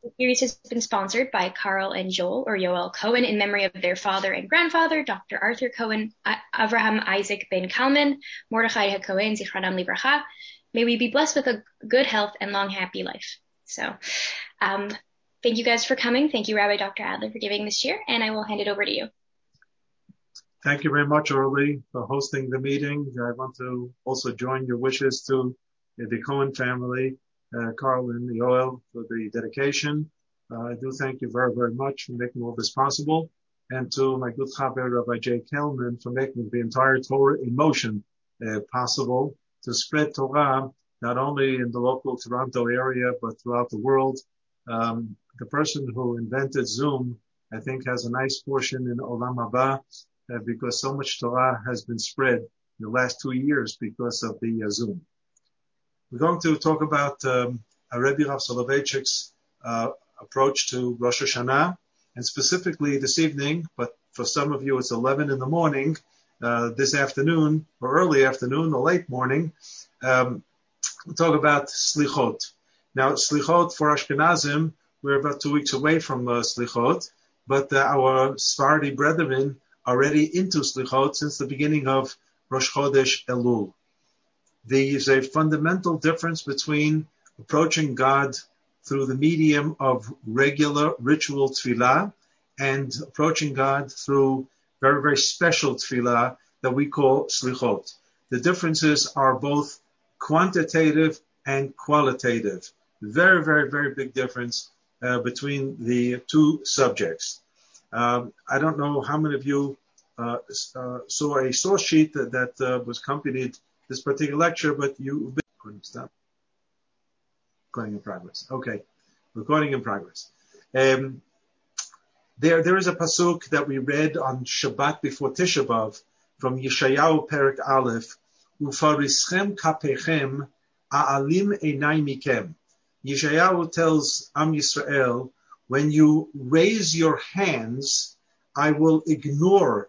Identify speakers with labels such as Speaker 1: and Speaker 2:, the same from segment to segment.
Speaker 1: The series has been sponsored by Carl and Joel, or Yoel Cohen, in memory of their father and grandfather, Dr. Arthur Cohen, Avraham Isaac Ben Kalman, Mordechai HaKohen, Zichronam Livracha. May we be blessed with a good health and long, happy life. So, thank you guys for coming. Thank you, Rabbi Dr. Adler, for giving this year, and I will hand it over to you.
Speaker 2: Thank you very much, Orly, for hosting the meeting. I want to also join your wishes to the Cohen family, Carl and Yoel, for the dedication. I do thank you very, very much for making all this possible. And to my good Chaver, Rabbi Jay Kelman, for making the entire Torah in motion possible to spread Torah, not only in the local Toronto area, but throughout the world. The person who invented Zoom, I think, has a nice portion in Olam Haba, because so much Torah has been spread in the last 2 years because of the Zoom. We're going to talk about Rebbe Rav Soloveitchik's approach to Rosh Hashanah, and specifically this evening, but for some of you it's 11 in the morning, this afternoon, or early afternoon, or late morning, we'll talk about Slichot. Now, Slichot for Ashkenazim, we're about 2 weeks away from Slichot, but our Sephardi brethren already into Slichot since the beginning of Rosh Chodesh Elul. There is a fundamental difference between approaching God through the medium of regular ritual tefillah and approaching God through very, very special tefillah that we call Slichot. The differences are both quantitative and qualitative. Very, very, very big difference between the two subjects. I don't know how many of you saw a source sheet that was accompanied this particular lecture, but you've been... Couldn't stop. Recording in progress. Okay. Recording in progress. There is a pasuk that we read on Shabbat before Tisha B'Av from Yeshayahu Perek Aleph, Ufarischem kapechem a'alim einai mikem. Yeshayahu tells Am Yisrael, when you raise your hands, I will ignore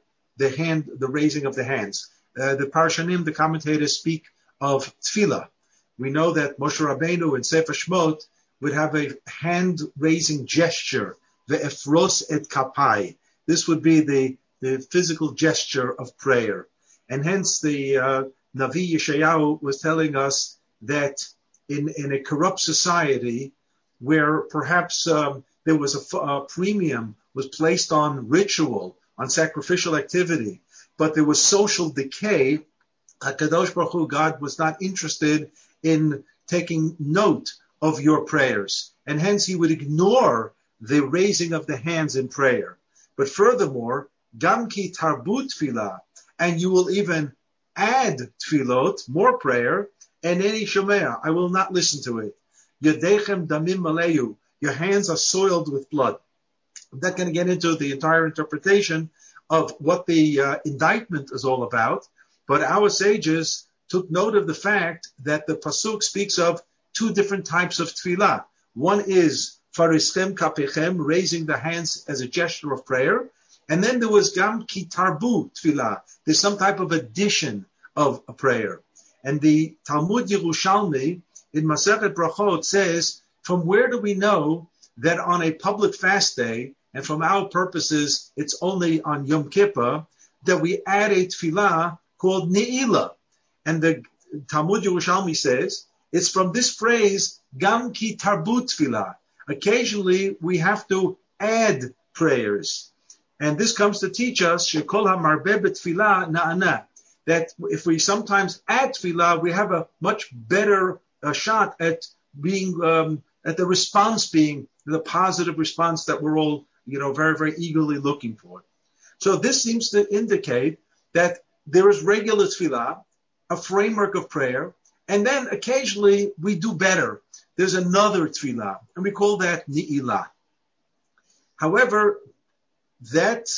Speaker 2: the raising of the hands. The Parshanim, the commentators, speak of tefillah. We know that Moshe Rabbeinu in Sefer Shmot would have a hand-raising gesture, ve'efros et kapai. This would be the physical gesture of prayer. And hence the Navi Yeshayahu was telling us that in a corrupt society where perhaps there was a premium was placed on ritual, on sacrificial activity, but there was social decay, HaKadosh Baruch Hu, God, was not interested in taking note of your prayers. And hence he would ignore the raising of the hands in prayer. But furthermore, Gam ki tarbut tefillah, and you will even add tefillot, more prayer, and any shomea, I will not listen to it. Yadechem damim maleyu, your hands are soiled with blood. I'm not going to get into the entire interpretation of what the indictment is all about, but our sages took note of the fact that the pasuk speaks of two different types of tefillah. One is farischem kapechem, raising the hands as a gesture of prayer, and then there was gam ki tarbu tefillah. There's some type of addition of a prayer. And the Talmud Yerushalmi in Masechet Brachot says, from where do we know that on a public fast day, and from our purposes, it's only on Yom Kippur, that we add a tefillah called Ne'ilah. And the Talmud Yerushalmi says, it's from this phrase, Gam ki tarbut tefillah. Occasionally, we have to add prayers. And this comes to teach us, Shekol ha'marbeh b'tefillah na'ana, that if we sometimes add tefillah, we have a much better shot at being, at the response being the positive response that we're all, very, very eagerly looking for. So this seems to indicate that there is regular tefillah, a framework of prayer, and then occasionally we do better. There's another tefillah, and we call that ni'ilah. However, that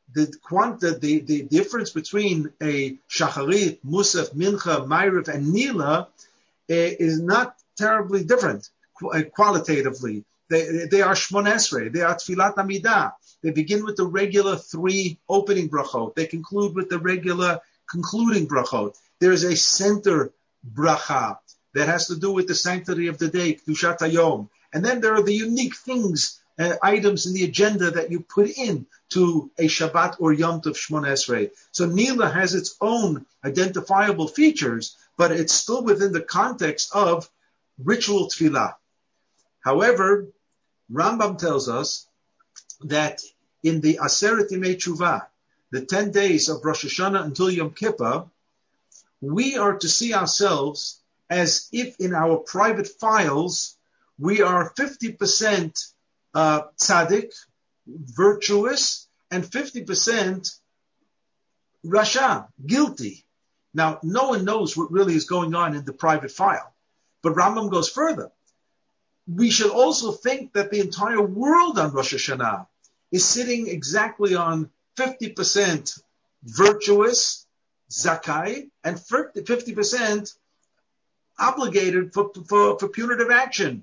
Speaker 2: the difference between a shacharit, musaf, mincha, ma'ariv, and nila is not terribly different qualitatively. They are shmon esrei. They are tfilat amidah. They begin with the regular 3 opening brachot. They conclude with the regular concluding brachot. There is a center bracha that has to do with the sanctity of the day, kedushat hayom. And then there are the unique things, items in the agenda that you put in to a Shabbat or Yom Tov Shmona Esrei. So Nila has its own identifiable features, but it's still within the context of ritual tefillah. However, Rambam tells us that in the Aseret Yemei Tshuva, the 10 days of Rosh Hashanah until Yom Kippur, we are to see ourselves as if in our private files we are 50% tzaddik, virtuous, and 50% rasha, guilty. Now, no one knows what really is going on in the private file. But Rambam goes further. We should also think that the entire world on Rosh Hashanah is sitting exactly on 50% virtuous, zakai, and 50% obligated for punitive action,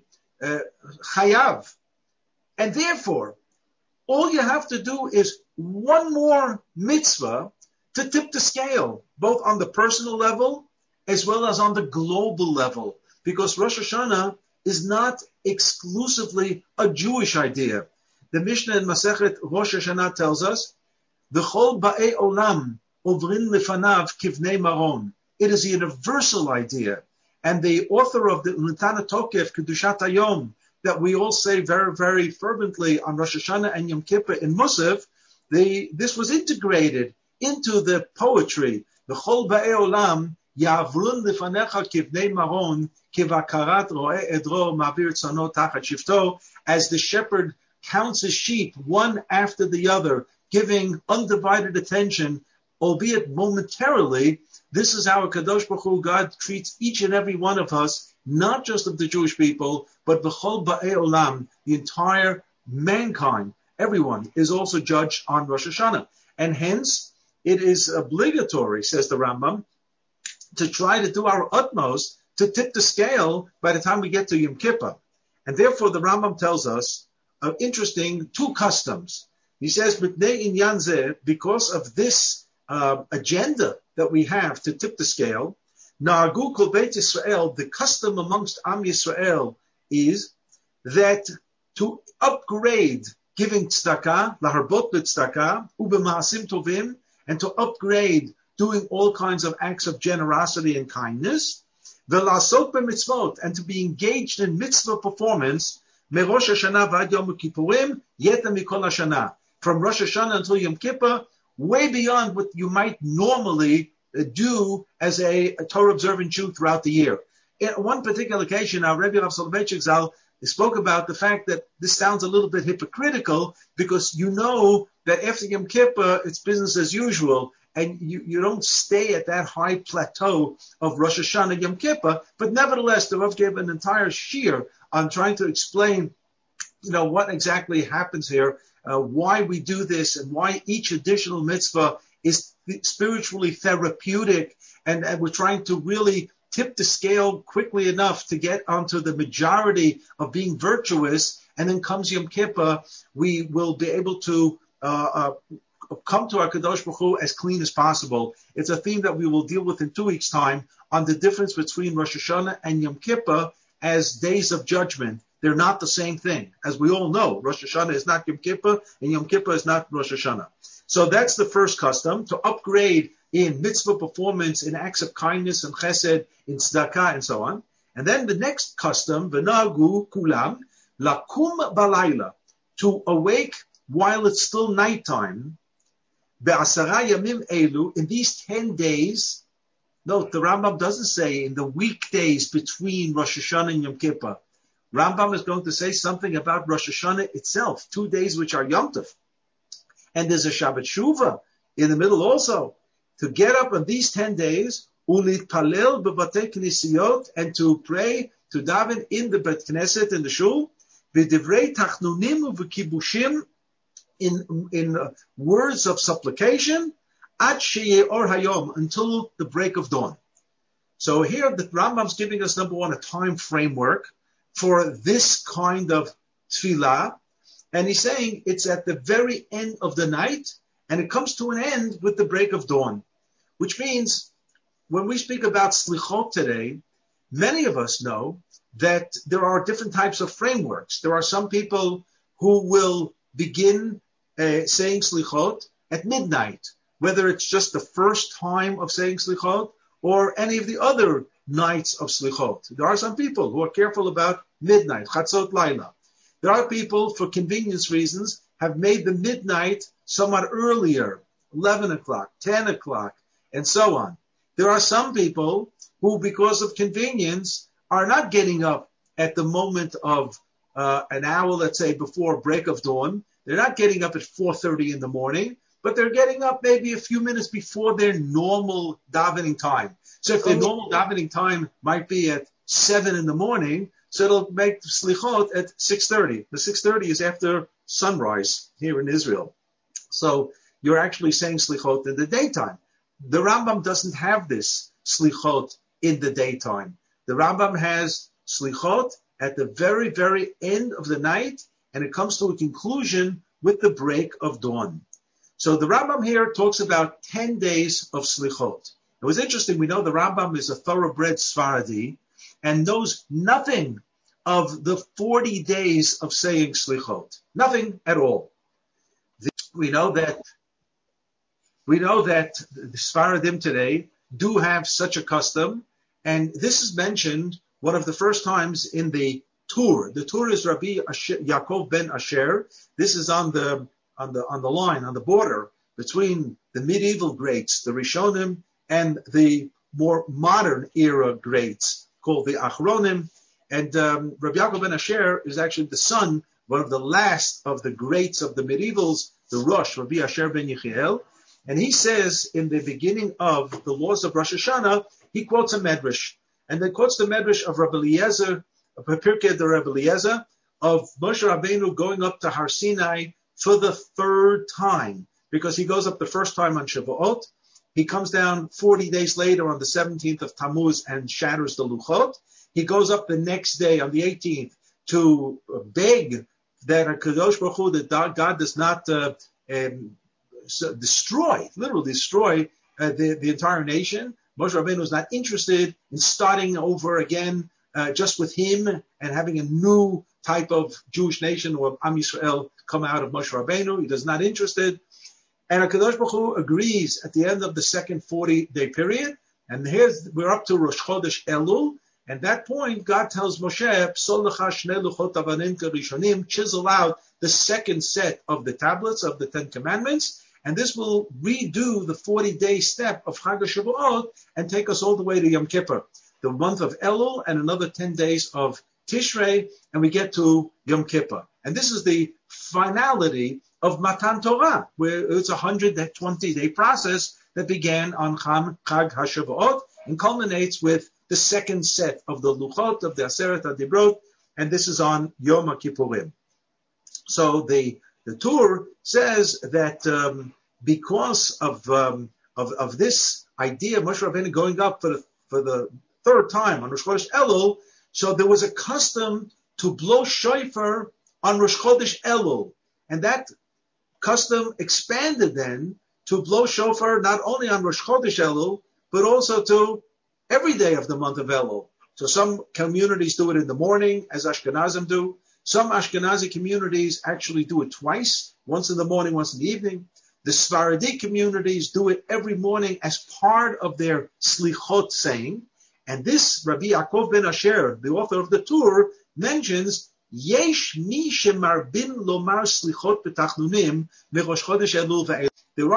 Speaker 2: chayav. And therefore, all you have to do is one more mitzvah to tip the scale, both on the personal level as well as on the global level, because Rosh Hashanah is not exclusively a Jewish idea. The Mishnah in Masechet Rosh Hashanah tells us, V'chol ba'ei olam ovrin lefanav kivnei maron. It is a universal idea. And the author of the Nitana Tokef, Kedushat Hayom, that we all say very, very fervently on Rosh Hashanah and Yom Kippur in Musaf, this was integrated into the poetry. V'chol ba'ei olam yavrun lefanecha kivnei maron kivakarat ro'eh edro ma'avir tzano tachat shifto, as the shepherd counts his sheep one after the other, giving undivided attention, albeit momentarily. This is how Kadosh Baruch Hu, God, treats each and every one of us, not just of the Jewish people, but B'chol Ba'ei Olam, the entire mankind. Everyone is also judged on Rosh Hashanah. And hence, it is obligatory, says the Rambam, to try to do our utmost to tip the scale by the time we get to Yom Kippur. And therefore, the Rambam tells us interesting two customs. He says, because of this agenda that we have to tip the scale, Na'agu kol Beit Yisrael, the custom amongst Am Yisrael is that to upgrade giving tzedakah, laharbot b'tzedakah, u'b'ma'asim tovim, and to upgrade doing all kinds of acts of generosity and kindness, v'lasot b'mitzvot, and to be engaged in mitzvah performance, merosh Hashanah v'ad Yom Kippurim, yeta mikol Hashanah, from Rosh Hashanah until Yom Kippur, way beyond what you might normally do as a Torah-observant Jew throughout the year. In one particular occasion, our Rebbe Rav Soloveitchik Zal spoke about the fact that this sounds a little bit hypocritical, because you know that after Yom Kippur, it's business as usual, and you don't stay at that high plateau of Rosh Hashanah Yom Kippur. But nevertheless, the Rav gave an entire shiur on trying to explain, what exactly happens here, why we do this, and why each additional mitzvah is spiritually therapeutic, and we're trying to really tip the scale quickly enough to get onto the majority of being virtuous, and then comes Yom Kippur, we will be able to come to our Kadosh Baruch Hu as clean as possible. It's a theme that we will deal with in 2 weeks' time on the difference between Rosh Hashanah and Yom Kippur as days of judgment. They're not the same thing. As we all know, Rosh Hashanah is not Yom Kippur, and Yom Kippur is not Rosh Hashanah. So that's the first custom, to upgrade in mitzvah performance, in acts of kindness and chesed, in tzedakah, and so on. And then the next custom, v'nagu kulam, lakum balayla, to awake while it's still nighttime, be'asara yamim elu, in these 10 days. Note, the Rambam doesn't say in the weekdays between Rosh Hashanah and Yom Kippur. Rambam is going to say something about Rosh Hashanah itself, 2 days which are Yom Tov. And there's a Shabbat Shuvah in the middle also. To get up on these 10 days, ulitpalel b'batei knesiyot, and to pray, to daven in the Bet Knesset, in the Shul, v'divrei tachnunim v'kibushim, in words of supplication, ad sheyeh or hayom, until the break of dawn. So here the Rambam's giving us, number one, a time framework for this kind of tefillah, and he's saying it's at the very end of the night, and it comes to an end with the break of dawn. Which means, when we speak about slichot today, many of us know that there are different types of frameworks. There are some people who will begin saying slichot at midnight, whether it's just the first time of saying slichot or any of the other nights of slichot. There are some people who are careful about midnight, chatzot laila. There are people, for convenience reasons, have made the midnight somewhat earlier, 11 o'clock, 10 o'clock, and so on. There are some people who, because of convenience, are not getting up at the moment of an hour, let's say, before break of dawn. They're not getting up at 4:30 in the morning, but they're getting up maybe a few minutes before their normal davening time. So if their normal davening time might be at 7 in the morning, so it'll make slichot at 6:30. The 6:30 is after sunrise here in Israel. So you're actually saying slichot in the daytime. The Rambam doesn't have this slichot in the daytime. The Rambam has slichot at the very, very end of the night, and it comes to a conclusion with the break of dawn. So the Rambam here talks about 10 days of slichot. It was interesting. We know the Rambam is a thoroughbred Sfaradi and knows nothing of the 40 days of saying slichot. Nothing at all. We know that the Sfaradim today do have such a custom, and this is mentioned one of the first times in the Tur. The Tur is Rabbi Yaakov ben Asher. This is on the line, on the border between the medieval greats, the Rishonim, and the more modern era greats called the Achronim. And Rabbi Yaakov ben Asher is actually the son, one of the last of the greats of the medievals, the Rosh, Rabbi Asher ben Yechiel. And he says in the beginning of the laws of Rosh Hashanah, he quotes a medrash. And then quotes the medrash of Rabbi Eliezer, of Pirkei de Rabbi Eliezer, of Moshe Rabbeinu going up to Har Sinai for the third time, because he goes up the first time on Shavuot. He comes down 40 days later on the 17th of Tammuz and shatters the Luchot. He goes up the next day on the 18th to beg that Kadosh Baruch Hu, that God does not literally destroy the entire nation. Moshe Rabbeinu is not interested in starting over again just with him and having a new type of Jewish nation or Am Yisrael come out of Moshe Rabbeinu. He is not interested. And HaKadosh Baruch Hu agrees at the end of the second 40-day period. And we're up to Rosh Chodesh Elul. And at that point, God tells Moshe, chisel out the second set of the tablets of the Ten Commandments. And this will redo the 40-day step of Chag HaShavuot and take us all the way to Yom Kippur, the month of Elul, and another 10 days of Tishrei, and we get to Yom Kippur. And this is the finality of Matan Torah, where it's a 120-day process that began on Chag HaShavuot and culminates with the second set of the Luchot, of the Aseret HaDibrot, and this is on Yom HaKippurim. So the Tur says that because of this idea of Moshe Rabbeinu going up for the third time on Rosh Chodesh Elul, so there was a custom to blow shofar on Rosh Chodesh Elul, and that custom expanded then to blow shofar not only on Rosh Chodesh Elul, but also to every day of the month of Elul. So some communities do it in the morning, as Ashkenazim do. Some Ashkenazi communities actually do it twice, once in the morning, once in the evening. The Sephardi communities do it every morning as part of their slichot saying. And this Rabbi Yaakov ben Asher, the author of the Tur, mentions Yesh mi shemarbin lomar slichot betachnunim merosh chodesh Elul ve'elul.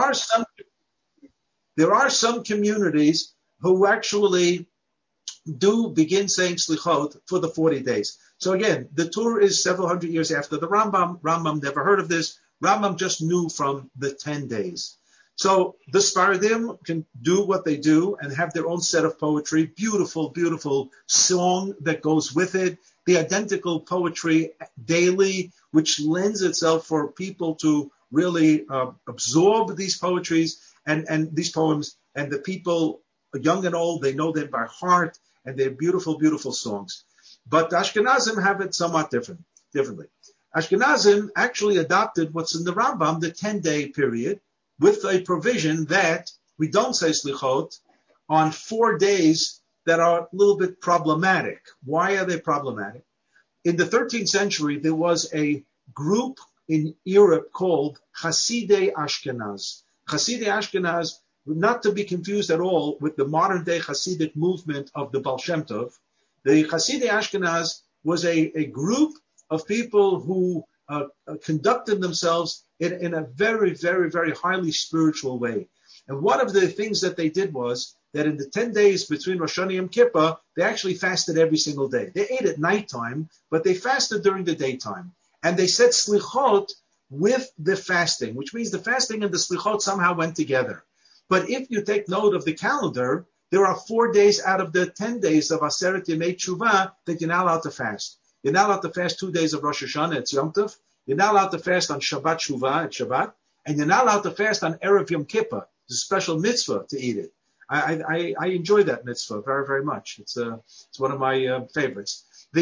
Speaker 2: There are some communities who actually do begin saying slichot for the 40 days. So again, the Tur is several hundred years after the Rambam. Rambam never heard of this. Rambam just knew from the 10 days. So the Sfaradim can do what they do and have their own set of poetry, beautiful, beautiful song that goes with it, the identical poetry daily, which lends itself for people to really absorb these poetries and these poems, and the people, young and old, they know them by heart, and they're beautiful, beautiful songs. But the Ashkenazim have it somewhat differently. Ashkenazim actually adopted what's in the Rambam, the 10-day period, with a provision that we don't say slichot on 4 days that are a little bit problematic. Why are they problematic? In the 13th century, there was a group in Europe called Hasidei Ashkenaz. Hasidei Ashkenaz, not to be confused at all with the modern day Hasidic movement of the Baal Shem Tov. The Hasidei Ashkenaz was a group of people who conducted themselves in a very, very, very highly spiritual way. And one of the things that they did was that in the 10 days between Rosh Hashanah and Yom Kippur, they actually fasted every single day. They ate at nighttime, but they fasted during the daytime. And they said slichot with the fasting, which means the fasting and the slichot somehow went together. But if you take note of the calendar, there are 4 days out of the 10 days of Aseret Yemei Teshuvah that you're not allowed to fast. You're not allowed to fast 2 days of Rosh Hashanah, it's Yom Tov. You're not allowed to fast on Shabbat Teshuvah, it's Shabbat. And you're not allowed to fast on Erev Yom Kippur. It's a special mitzvah to eat it. I enjoy that mitzvah very, very much. It's one of my favorites.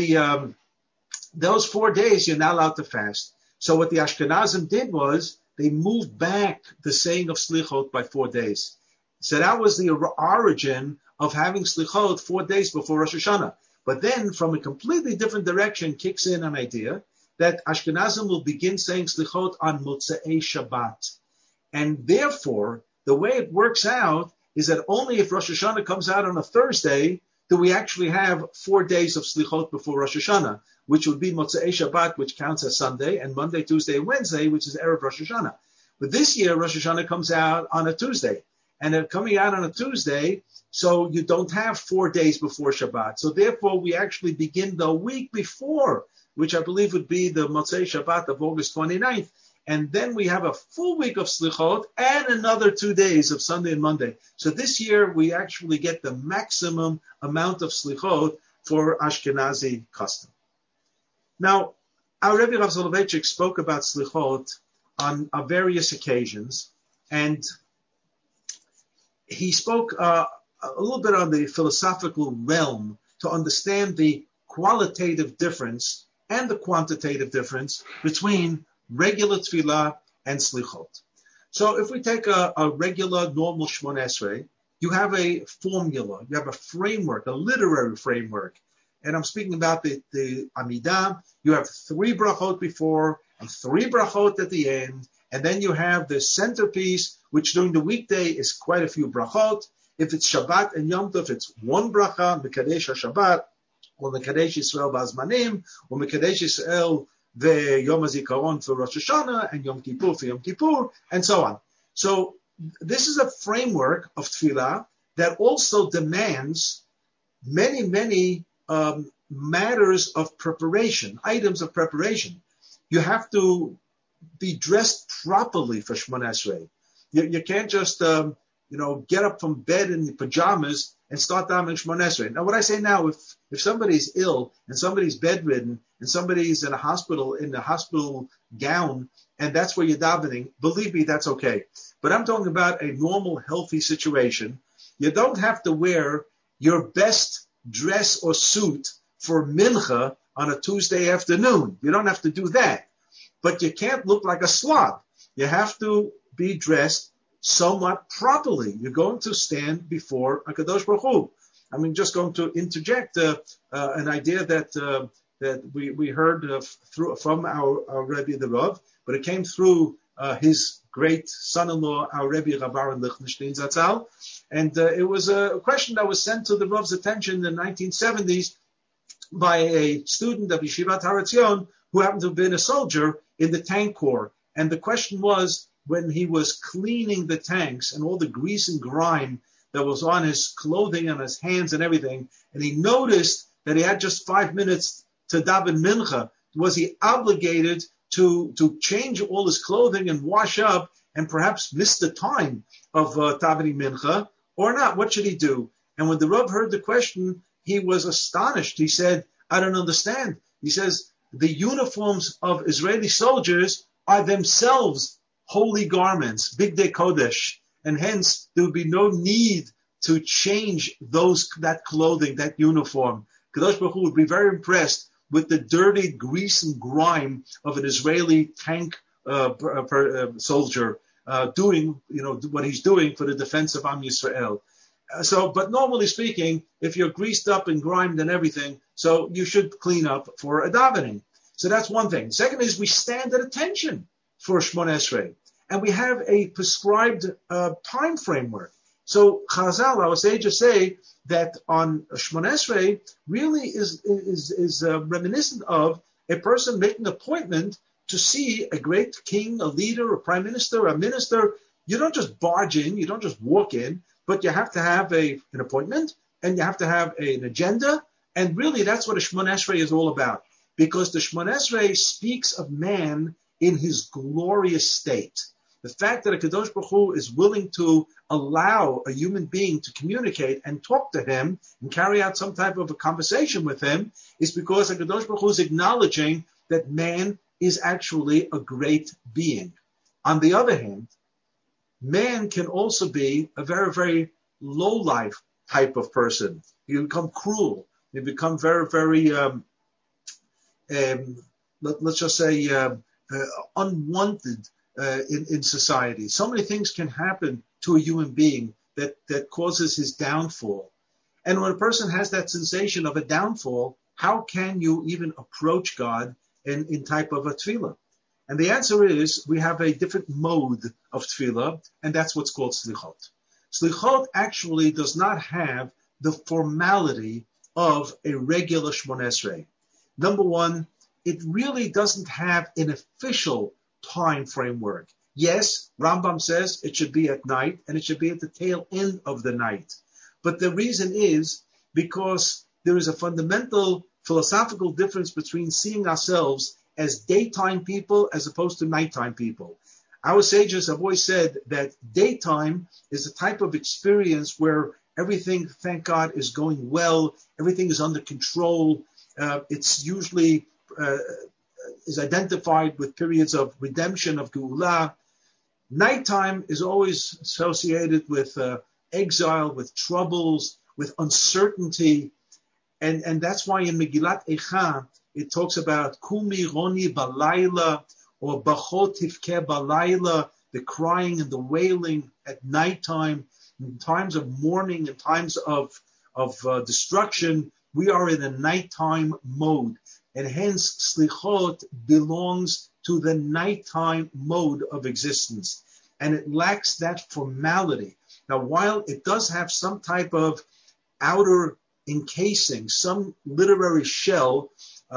Speaker 2: Those 4 days you're not allowed to fast. So what the Ashkenazim did was they moved back the saying of Slichot by 4 days. So that was the origin of having Slichot 4 days before Rosh Hashanah. But then from a completely different direction kicks in an idea that Ashkenazim will begin saying Slichot on Motzei Shabbat. And therefore, the way it works out is that only if Rosh Hashanah comes out on a Thursday do we actually have 4 days of Slichot before Rosh Hashanah, which would be Motzei Shabbat, which counts as Sunday, and Monday, Tuesday, and Wednesday, which is Erev Rosh Hashanah. But this year, Rosh Hashanah comes out on a Tuesday. And they're coming out on a Tuesday, so you don't have 4 days before Shabbat. So therefore, we actually begin the week before, which I believe would be the Motzei Shabbat of August 29th. And then we have a full week of Slichot and another 2 days of Sunday and Monday. So this year, we actually get the maximum amount of Slichot for Ashkenazi custom. Now, our Rebbe Rav Soloveitchik spoke about Slichot on various occasions, and he spoke a little bit on the philosophical realm to understand the qualitative difference and the quantitative difference between regular tefillah and slichot. So if we take a regular, normal Shmona Esrei, you have a formula, you have a framework, a literary framework. And I'm speaking about the Amidah. You have 3 brachot before and 3 brachot at the end. And then you have the centerpiece, which during the weekday is quite a few brachot. If it's Shabbat and Yom Tov, it's 1 bracha, Mekadesh HaShabbat, or Mekadesh Yisrael B'Azmanim, or Mekadesh Yisrael Yom HaZikaron for Rosh Hashanah, and Yom Kippur for Yom Kippur, and so on. So this is a framework of tefillah that also demands many, many matters of preparation, items of preparation. You have to be dressed properly for Shmona Esrei. You can't just, get up from bed in the pajamas and start davening Shmona Esrei. Now, what I say now, if somebody's ill and somebody's bedridden and somebody's in a hospital gown, and that's where you're davening, believe me, that's okay. But I'm talking about a normal, healthy situation. You don't have to wear your best dress or suit for mincha on a Tuesday afternoon. You don't have to do that. But you can't look like a slob. You have to be dressed somewhat properly. You're going to stand before HaKadosh Baruch Hu. I'm just going to interject an idea that we heard from our Rebbe the Rav, but it came through his great son-in-law, our Rebbe Rav Aaron Lichtenstein Zatzal. And it was a question that was sent to the Rav's attention in the 1970s by a student of Yeshivat Har Etzion who happened to have been a soldier in the tank corps. And the question was, when he was cleaning the tanks and all the grease and grime that was on his clothing and his hands and everything, and he noticed that he had just 5 minutes to daven mincha, was he obligated to change all his clothing and wash up and perhaps miss the time of davening mincha or not? What should he do? And when the Rav heard the question, he was astonished. He said, I don't understand. He says, the uniforms of Israeli soldiers are themselves holy garments, Bigdei Kodesh, and hence there would be no need to change that clothing, that uniform. Kadosh Baruch Hu would be very impressed with the dirty grease and grime of an Israeli tank soldier doing what he's doing for the defense of Am Yisrael. But normally speaking, if you're greased up and grimed and everything, so you should clean up for a davening. So that's one thing. Second is we stand at attention for Shmoneh Esrei, and we have a prescribed time framework. So Chazal, our sages say that on Shmoneh Esrei really is reminiscent of a person making an appointment to see a great king, a leader, a prime minister, a minister. You don't just barge in, you don't just walk in, but you have to have an appointment, and you have to have an agenda, and really that's what a Shmoneh Esrei is all about, because the Shmoneh Esrei speaks of man in his glorious state. The fact that a Kadosh Baruch Hu is willing to allow a human being to communicate and talk to him and carry out some type of a conversation with him is because a Kadosh Baruch Hu is acknowledging that man is actually a great being. On the other hand, man can also be a very, very low-life type of person. You become cruel. You become very, very, let's just say, unwanted in society. So many things can happen to a human being that causes his downfall. And when a person has that sensation of a downfall, how can you even approach God in type of a tefillah? And the answer is we have a different mode of tefillah, and that's what's called slichot. Slichot actually does not have the formality of a regular Shmoneh Esrei. Number one, it really doesn't have an official time framework. Yes, Rambam says it should be at night, and it should be at the tail end of the night. But the reason is because there is a fundamental philosophical difference between seeing ourselves as daytime people as opposed to nighttime people. Our sages have always said that daytime is a type of experience where everything, thank God, is going well, everything is under control. It's usually is identified with periods of redemption, of Geulah. Nighttime is always associated with exile, with troubles, with uncertainty. And that's why in Megillat Eicha, it talks about Kumi Roni Balayla, or Bachot Tivke Balayla, the crying and the wailing at nighttime. In times of mourning, in times of destruction, we are in a nighttime mode. And hence, Slichot belongs to the nighttime mode of existence. And it lacks that formality. Now, while it does have some type of outer encasing, some literary shell,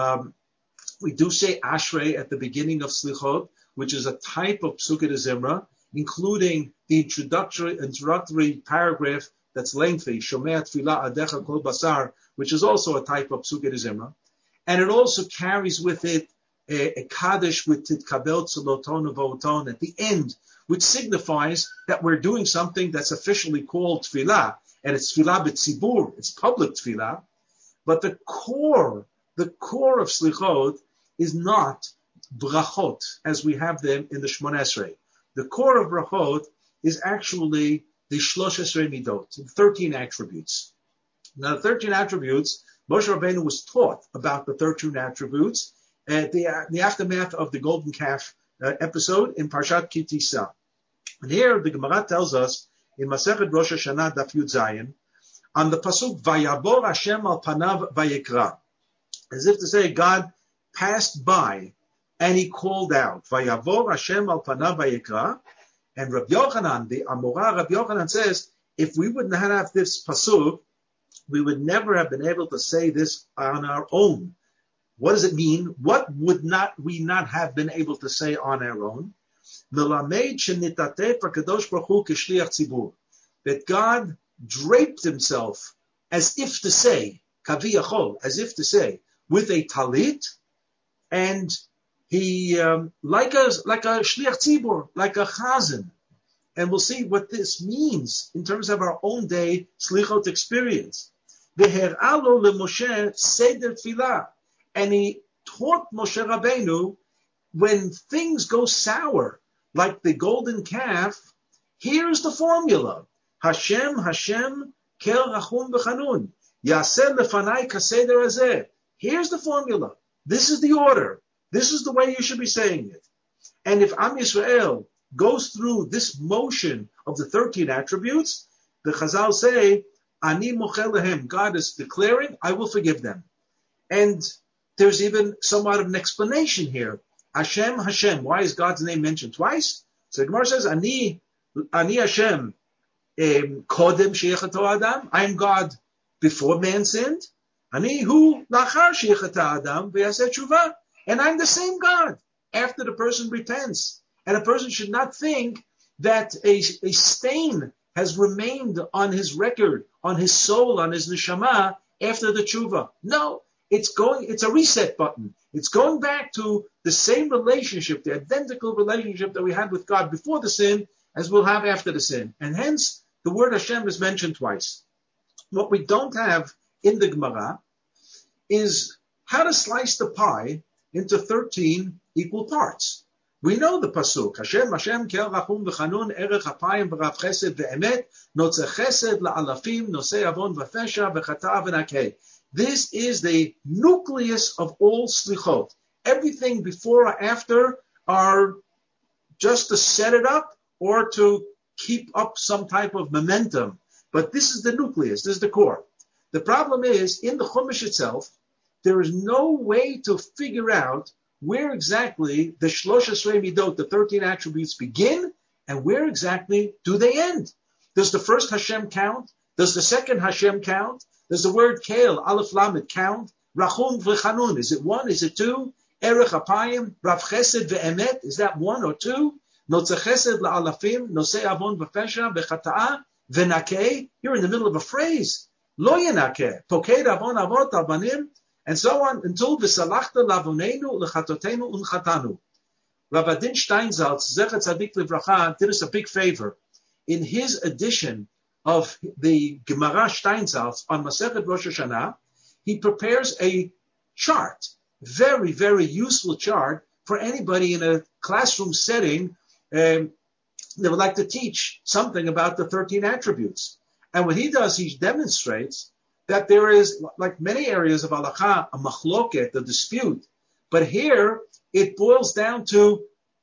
Speaker 2: we do say Ashrei at the beginning of Slichot, which is a type of Psukei Zimra, including the introductory paragraph that's lengthy, Shomea Tfilah Adecha Kol Basar, which is also a type of Psukei Zimra. And it also carries with it a Kaddish with Titkabel Tzuloton Uvoton at the end, which signifies that we're doing something that's officially called Tfilah, and it's Tfilah B'tzibur, it's public Tfilah. But the core of Slichot is not brachot, as we have them in the Shmoneh Esrei. The core of brachot is actually the Shlosh Esrei Midot, the 13 attributes. Now, the 13 attributes, Moshe Rabbeinu was taught about the 13 attributes at the aftermath of the golden calf episode in Parshat Ki Tisa. And here the Gemara tells us in Masechet Rosh Hashanah Daf Yud Zayin on the pasuk Vayabor Hashem al panav vayikra, as if to say God passed by and he called out. Vayabor Hashem al panav vayikra. And Rabbi Yochanan, the Amora Rabbi Yochanan says, if we would not have this pasuk, we would never have been able to say this on our own. What does it mean? What would we not have been able to say on our own? That God draped himself as if to say, kaviyachol, as if to say, with a talit, and he like a shliach tzibur, like a chazan. And we'll see what this means in terms of our own day slichot experience. V'her'alo leMoshe seder tfilah, and he taught Moshe Rabbeinu when things go sour, like the golden calf. Here's the formula: Hashem, kel rachum v'chanun, yaseh lefanai kaseder hazeh. Here's the formula. This is the order. This is the way you should be saying it. And if Am Yisrael goes through this motion of the 13 attributes, the Chazal say, Ani mochel lehem. God is declaring, I will forgive them. And there's even somewhat of an explanation here. Hashem, Hashem. Why is God's name mentioned twice? So the Gemara says, Ani Hashem, kodem sheyechato adam. I am God before man sinned. Ani hu lachar sheyechato adam v'yaseh tshuva. And I'm the same God after the person repents. And a person should not think that a stain has remained on his record, on his soul, on his neshama after the tshuva. No, it's a reset button. It's going back to the same relationship, the identical relationship that we had with God before the sin as we'll have after the sin. And hence, the word Hashem is mentioned twice. What we don't have in the Gemara is how to slice the pie into 13 equal parts. We know the pasuk. Hashem, Hashem, kel rachum v'chanun, erech hapayim v'rav chesed ve'emet, notze chesed la'alafim, nosei avon v'fesha v'chata v'nakeh. This is the nucleus of all slichot. Everything before or after are just to set it up or to keep up some type of momentum. But this is the nucleus. This is the core. The problem is, in the Chumash itself, there is no way to figure out where exactly the Shlosh Esrei Midot, the 13 attributes, begin, and where exactly do they end. Does the first Hashem count? Does the second Hashem count? Does the word Kel, Aleph Lamed, count? Rachum v'chanun, is it one? Is it two? Erech Apayim, Rav Chesed ve'emet, is that one or two? Notze Chesed la'alafim, Nosei avon v'fesha v'chata'a v'nakeh. You're in the middle of a phrase. Lo yenakeh, Poked avon avot al banim, and so on, until v'salachta lavonenu l'chatotenu unchatanu. Rav Adin Steinsaltz, Zecher Tzadik Livracha, did us a big favor. In his edition of the Gemara Steinsaltz on Masechet Rosh Hashanah, he prepares a chart, very, very useful chart for anybody in a classroom setting that would like to teach something about the 13 attributes. And what he does, he demonstrates that there is, like many areas of halakha, a machloket, a dispute. But here, it boils down to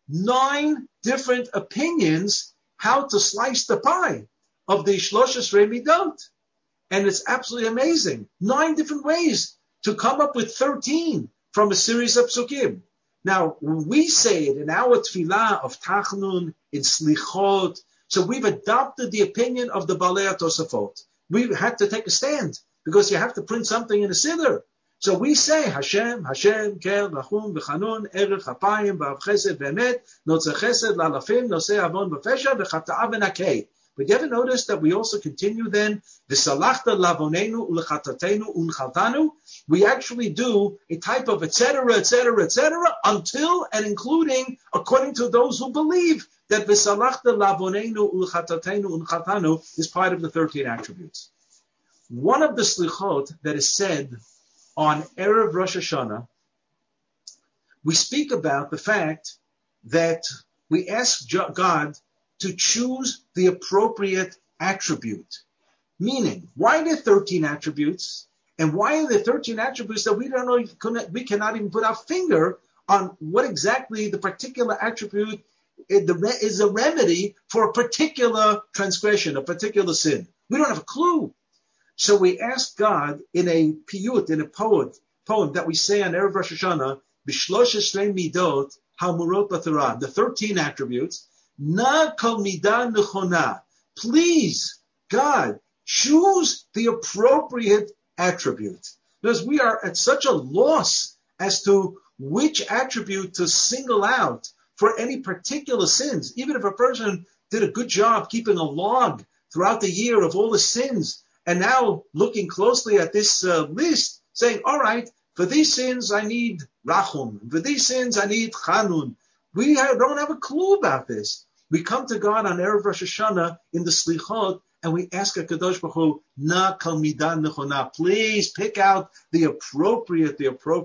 Speaker 2: 9 different opinions how to slice the pie of the Shlosh Esrei Midot. And it's absolutely amazing. 9 different ways to come up with 13 from a series of psukim. Now, when we say it in our tefillah of Tachnun, in Slichot, so we've adopted the opinion of the Balei HaTosafot. We've had to take a stand, because you have to print something in a siddur. So we say, Hashem, Hashem, Kel, Rachum, V'chanun, Erech, Hapayim, B'av Chesed, V'emet, Notze Chesed, La'alafim, Nosei Avon, V'fesha, V'chata'a V'nakeh. But you ever notice that we also continue then, V'salachta lavonenu, U'lechatatenu, U'nchaltanu? We actually do a type of etc., until and including, according to those who believe that V'salachta lavonenu, U'lechatatenu, U'nchaltanu is part of the 13 attributes. One of the slichot that is said on Erev Rosh Hashanah, we speak about the fact that we ask God to choose the appropriate attribute. Meaning, why are there 13 attributes? And why are there 13 attributes that we don't know, we cannot even put our finger on what exactly the particular attribute is a remedy for a particular transgression, a particular sin? We don't have a clue. So we ask God in a piyut, in a poem that we say on Erev Rosh Hashanah, B'shlosh Esrei Midot Hamurot B'Torah, the 13 attributes, Na kol midah nechona. Please, God, choose the appropriate attribute. Because we are at such a loss as to which attribute to single out for any particular sins. Even if a person did a good job keeping a log throughout the year of all the sins, and now looking closely at this list, saying, all right, for these sins I need rachum, for these sins I need chanun. We don't have a clue about this. We come to God on Erev Rosh Hashanah in the Slichot, and we ask HaKadosh Baruch Hu, Na kol midah nechona. Please pick out the appropriate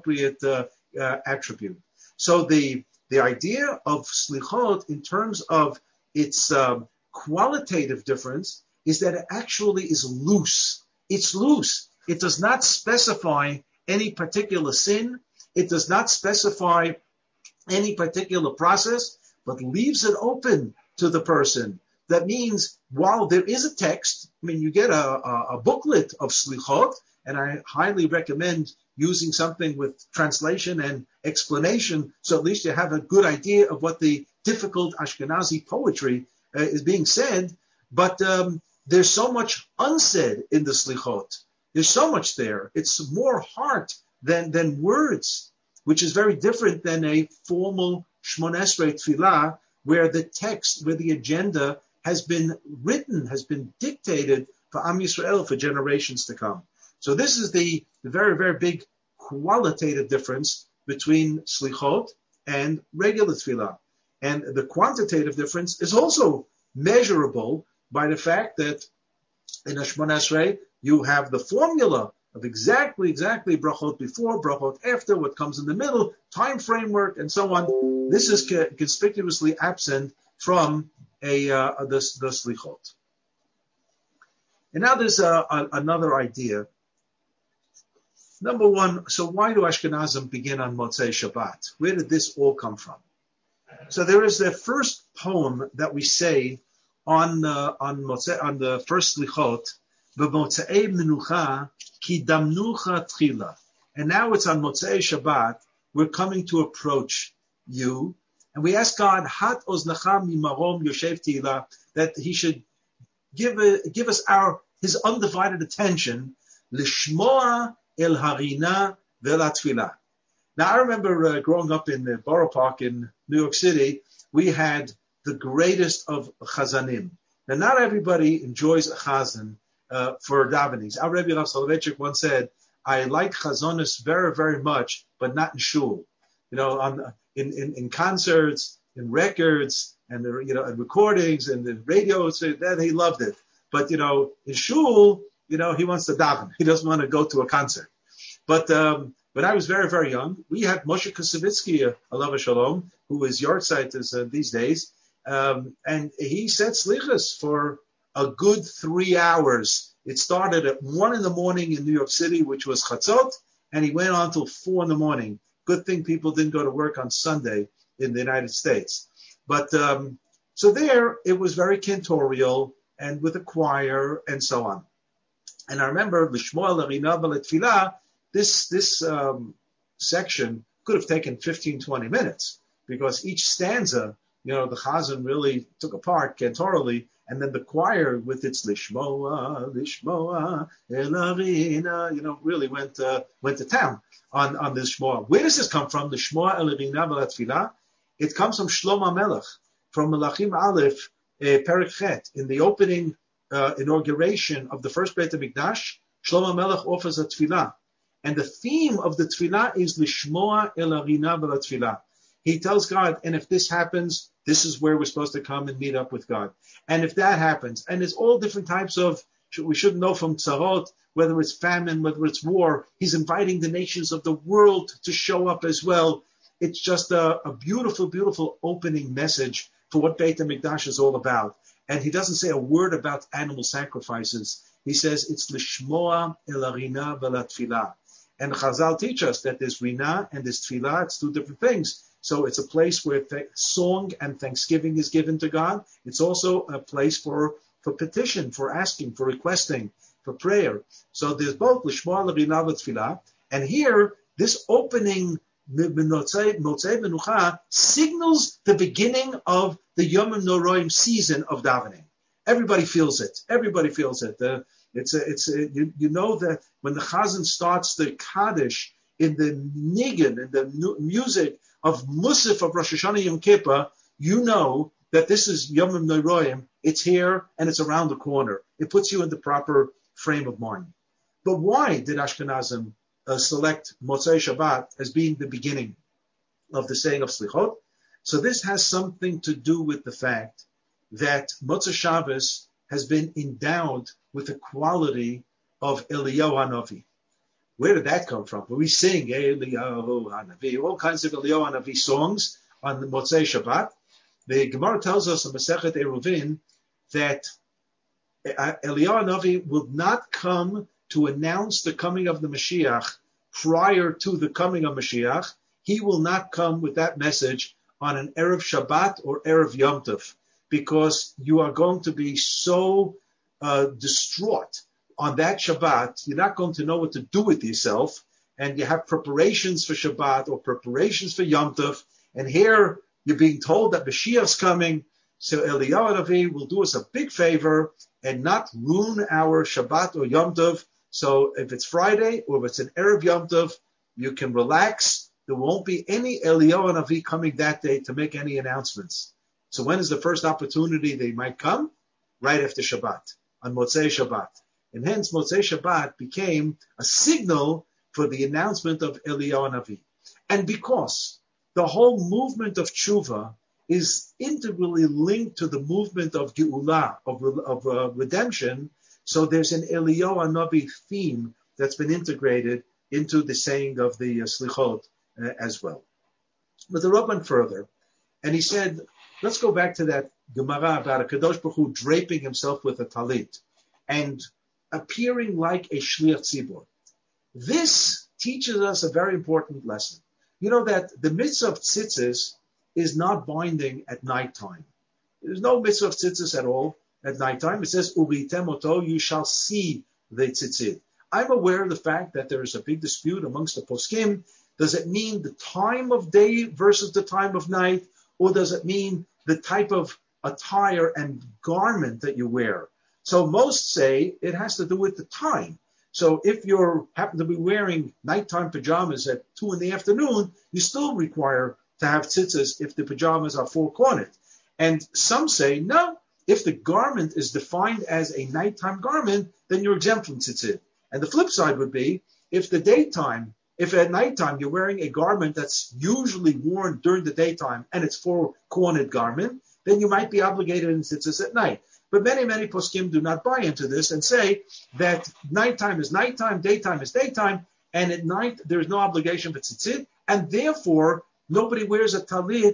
Speaker 2: attribute. So the idea of Slichot in terms of its qualitative difference is that it actually is loose. It's loose. It does not specify any particular sin. It does not specify any particular process, but leaves it open to the person. that means while there is a text, I mean, you get a booklet of slichot, and I highly recommend using something with translation and explanation, so at least you have a good idea of what the difficult Ashkenazi poetry is being said. But there's so much unsaid in the slichot. There's so much there. It's more heart than words, which is very different than a formal Shmona Esrei tefillah, where the text, where the agenda has been written, has been dictated for Am Yisrael for generations to come. So this is the very, very big qualitative difference between slichot and regular tefillah. And the quantitative difference is also measurable by the fact that in a Shmona Esrei, you have the formula of exactly brachot before, brachot after, what comes in the middle, time framework, and so on. This is conspicuously absent from the slichot. And now there's another idea. Number one, so why do Ashkenazim begin on Motzei Shabbat? Where did this all come from? So there is the first poem that we say on the first slichot, V'motzei menucha ki damnucha tchila. And now it's on Motzei Shabbat. We're coming to approach you, and we ask God, Hat oznacha mimarom yoshev tila, that He should give us His undivided attention, lishmoa el harina ve'la tefillah. Now I remember growing up in the Borough Park in New York City, we had the greatest of chazanim. Now not everybody enjoys a chazan for davenings. Our Rebbe Rav Soloveitchik once said, I like chazonis very, very much, but not in shul. You know, in concerts, in records, and and recordings, and the radio, so that he loved it. But in shul, he wants to daven. He doesn't want to go to a concert. But when I was very, very young, we had Moshe Kosovitsky, alav shalom, who is yahrzeit these days, and he said slichas for a good 3 hours. It started at 1 a.m. in New York City, which was Chatzot, and he went on till 4 a.m. Good thing people didn't go to work on Sunday in the United States. But so there, it was very cantorial and with a choir and so on. And I remember Lishmoa l'rina v'letfilah, this section could have taken 15, 20 minutes, because each stanza, the chazan really took apart cantorally, and then the choir with its Lishmoa el-arina, really went to town on this Shmoa. Where does this come from? The Shmoa el-arina v'letfilah? It comes from Shlomo Melech, from Melachim Aleph, Perek Chet. In the opening inauguration of the first Beit HaMikdash, Shlomo Melech offers a tefillah. And the theme of the tefillah is Lishmoa el harina v'latfilah. He tells God, and if this happens, this is where we're supposed to come and meet up with God. And if that happens, and it's all different types of, we should know from tzarot, whether it's famine, whether it's war, he's inviting the nations of the world to show up as well. It's just a beautiful, beautiful opening message for what Beit HaMikdash is all about. And he doesn't say a word about animal sacrifices. He says it's Lishmoa el harina v'latfilah. And Chazal teach us that there's rina and there's tefillah. It's two different things. So it's a place where song and thanksgiving is given to God. It's also a place for petition, for asking, for requesting, for prayer. So there's both Lishmoa el harina v'tefillah. And here, this opening Motzei Menucha signals the beginning of the Yom Noroim season of davening. Everybody feels it. Everybody feels it. You know that when the Chazan starts the Kaddish in the nigun, in the music of Musaf of Rosh Hashanah Yom Kippur, you know that this is Yom Noroim. It's here and it's around the corner. It puts you in the proper frame of mind. But why did Ashkenazim select Motzei Shabbat as being the beginning of the saying of Slichot? So this has something to do with the fact that Motzei Shabbos has been endowed with the quality of Eliyahu Hanavi. Where did that come from? We sing Eliyahu Hanavi, all kinds of Eliyahu Hanavi songs on the Motzei Shabbat. The Gemara tells us in Masechet Eruvin that Eliyahu Hanavi will not come to announce the coming of the Mashiach prior to the coming of Mashiach. He will not come with that message on an Erev Shabbat or Erev Yom Tov. because you are going to be so distraught on that Shabbat. You're not going to know what to do with yourself, and you have preparations for Shabbat or preparations for Yom Tov, and here you're being told that Mashiach's coming. So Eliyahu Hanavi will do us a big favor and not ruin our Shabbat or Yom Tov. So if it's Friday or if it's an Erev Yom Tov, you can relax. There won't be any Eliyahu Hanavi coming that day to make any announcements. So when is the first opportunity they might come? Right after Shabbat, on Motzei Shabbat. And hence Motzei Shabbat became a signal for the announcement of Eliyahu Hanavi. And because the whole movement of Tshuva is integrally linked to the movement of Geulah, of redemption, so there's an Eliyahu Hanavi theme that's been integrated into the saying of the Slichot as well. But the Rav went further, and he said, let's go back to that Gemara about a Kadosh Baruch Hu draping himself with a talit and appearing like a Shliach Tzibur. This teaches us a very important lesson. You know that the mitzvah of tzitzis is not binding at nighttime. There's no mitzvah of tzitzis at all at nighttime. It says, Uritem oto, you shall see the tzitzit. I'm aware of the fact that there is a big dispute amongst the poskim. Does it mean the time of day versus the time of night? Or does it mean the type of attire and garment that you wear? So most say it has to do with the time. So if you happen to be wearing nighttime pajamas at 2 PM, you still require to have tzitzis if the pajamas are four-cornered. And some say, no, if the garment is defined as a nighttime garment, then you're exempt from tzitzit. And the flip side would be, if at nighttime you're wearing a garment that's usually worn during the daytime and it's four-cornered garment, then you might be obligated in tzitzis at night. But many, many poskim do not buy into this and say that nighttime is nighttime, daytime is daytime, and at night there is no obligation for tzitzit, and therefore nobody wears a talit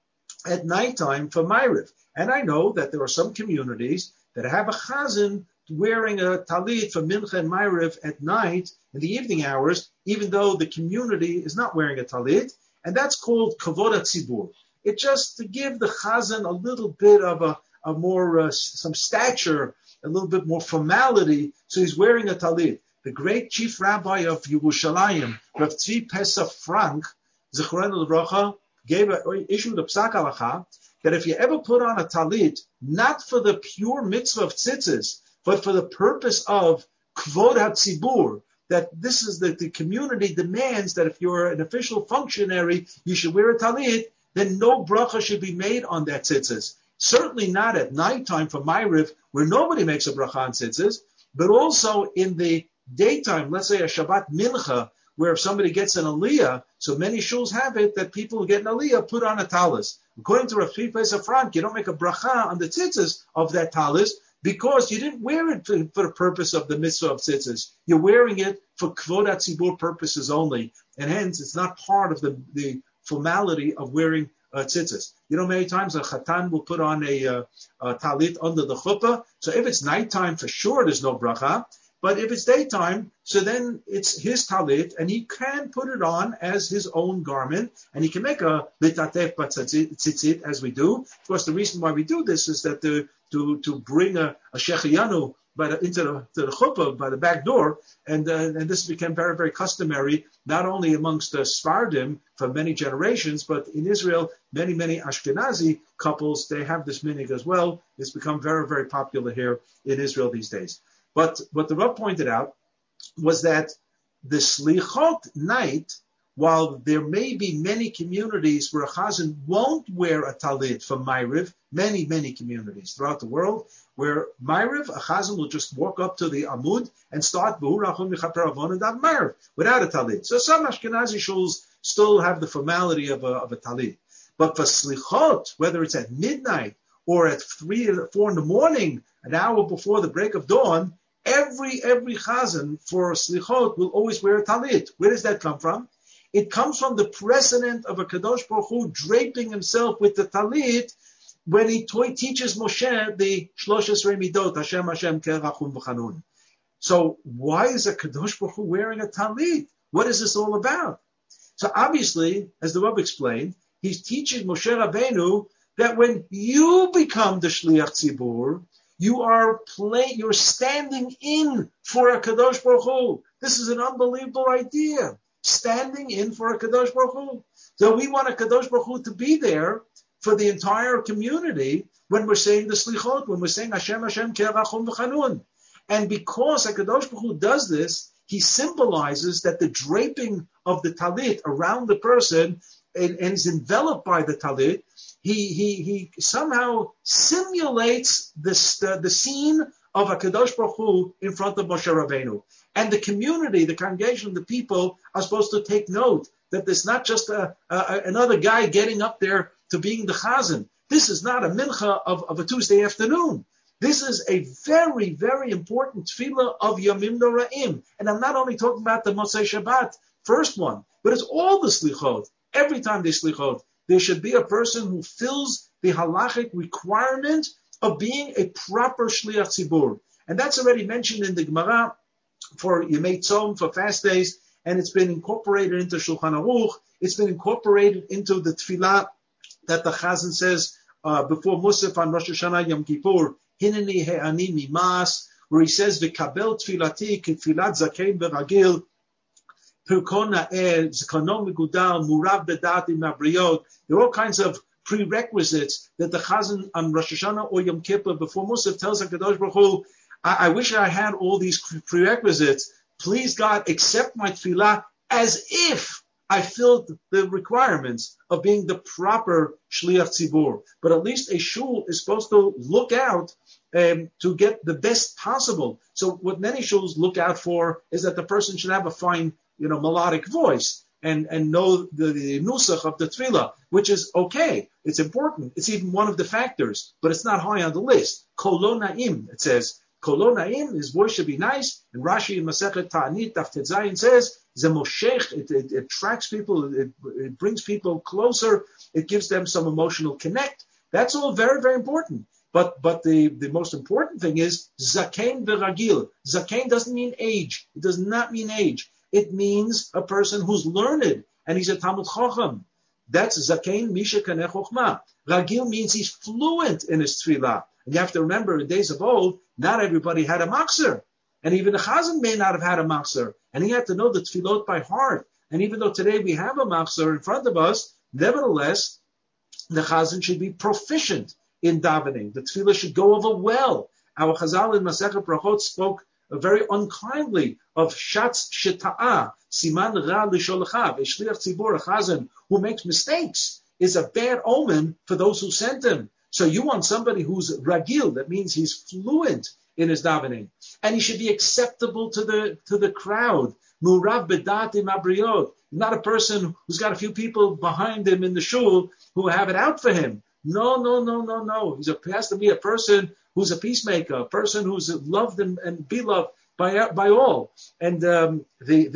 Speaker 2: at nighttime for Ma'ariv. And I know that there are some communities that have a chazan wearing a talit for Mincha and Ma'ariv at night in the evening hours, even though the community is not wearing a talit, and that's called kavod hatzibur. It's just to give the chazan a little bit of a more, some stature, a little bit more formality, so he's wearing a talit. The great chief rabbi of Yerushalayim, Rav Tzvi Pesach Frank, Zichronu Livracha, issued a psak halacha that if you ever put on a talit, not for the pure mitzvah of tzitzis, but for the purpose of kvod hatzibur, that this is that the community demands that if you're an official functionary, you should wear a talit, then no bracha should be made on that tzitzis. Certainly not at nighttime for Ma'ariv, where nobody makes a bracha on tzitzis, but also in the daytime, let's say a Shabbat Mincha, where if somebody gets an aliyah, so many shuls have it that people who get an aliyah put on a talis. According to Rav Tzvi Pesach Frank, you don't make a bracha on the tzitzis of that talis because you didn't wear it for the purpose of the mitzvah of tzitzis. You're wearing it for kvod hatzibur purposes only, and hence it's not part of the formality of wearing tzitzis. You know, many times a chatan will put on a talit under the chuppah. So if it's nighttime, for sure there's no bracha. But if it's daytime, so then it's his talit, and he can put it on as his own garment, and he can make a litatef tzitzit, as we do. Of course, the reason why we do this is that to bring a shechiyanu into the chuppah by the back door, and this became very, very customary, not only amongst the Sfardim for many generations, but in Israel, many, many Ashkenazi couples, they have this minhag as well. It's become very, very popular here in Israel these days. But what the Rav pointed out was that the Slichot night, while there may be many communities where a chazan won't wear a talit for Ma'ariv, many, many communities throughout the world, where Ma'ariv, a chazan will just walk up to the Amud and start B'hurachum Michaper Avon and Ma'ariv without a talit. So some Ashkenazi shuls still have the formality of a talit. But for Slichot, whether it's at midnight or at 3 or 4 in the morning, an hour before the break of dawn, every chazan for Slichot will always wear a talit. Where does that come from? It comes from the precedent of a Kadosh Baruch Hu draping himself with the talit when he teaches Moshe the Shlosh Esrei Midot, Hashem Hashem Kerachum V'Chanun. So why is a Kadosh Baruch Hu wearing a talit? What is this all about? So obviously, as the Rav explained, he's teaching Moshe Rabbeinu that when you become the Shliach Tzibur, you're standing in for a Kadosh Baruch Hu. This is an unbelievable idea. Standing in for a Kadosh Baruch Hu. So we want a Kadosh Baruch Hu to be there for the entire community when we're saying the Slichot, when we're saying Hashem, Hashem, Kerachum v'chanun. And because a Kadosh Baruch Hu does this, he symbolizes that the draping of the talit around the person and is enveloped by the talit. He somehow simulates the scene of a Kadosh Baruch Hu in front of Moshe Rabbeinu. And the community, the congregation, the people are supposed to take note that there's not just another guy getting up there to being the chazan. This is not a mincha of a Tuesday afternoon. This is a very, very important tefillah of Yamim Noraim. And I'm not only talking about the Motzei Shabbat, first one, but it's all the slichot. Every time they slichot, there should be a person who fills the halachic requirement of being a proper shliach tzibur. And that's already mentioned in the Gemara for Yemei Tzom, for fast days, and it's been incorporated into Shulchan Aruch. It's been incorporated into the tefillah that the Chazan says before Musaf on Rosh Hashanah Yom Kippur, Hineni he'ani mimas, where he says, V'kabel tfilati k'tfilat zakein v'ragil, Pirkona Zkanom Megudal, Murav Bedatim Abriot. There are all kinds of prerequisites that the Chazan on Rosh Hashanah or Yom Kippur before Musaf tells HaKadosh Baruch Hu, I wish I had all these prerequisites. Please God, accept my tefillah as if I filled the requirements of being the proper Shliach Tzibur. But at least a shul is supposed to look out to get the best possible. So what many shuls look out for is that the person should have a fine, melodic voice and know the nusach of the tefillah, which is okay. It's important. It's even one of the factors, but it's not high on the list. Kolo na'im, it says. Kolo na'im, his voice should be nice. And Rashi in Masechet Ta'anit, Daf Tet Zayin says, Zemoshech, it attracts people, it brings people closer, it gives them some emotional connect. That's all very, very important. But the most important thing is Zakein v'ragil. Zakein doesn't mean age. It does not mean age. It means a person who's learned, and he's a Talmud Chacham. That's Zakein Misha Kaneh Chochma. Ragil means he's fluent in his tefillah. And you have to remember, in days of old, not everybody had a machzor. And even the chazan may not have had a machzor. And he had to know the tefillot by heart. And even though today we have a machzor in front of us, nevertheless, the chazan should be proficient in davening. The tefillah should go over well. Our chazal in Masechet Brachot spoke very unkindly of shatz sheta'ah, siman ra l'sholchav, a shliach tzibur, a chazan who makes mistakes is a bad omen for those who sent him. So you want somebody who's ragil, that means he's fluent in his davening, and he should be acceptable to the crowd. Murav bedatim abriot, not a person who's got a few people behind him in the shul who have it out for him. No. He has to be a person who's a peacemaker, a person who's loved and beloved by all. And beyond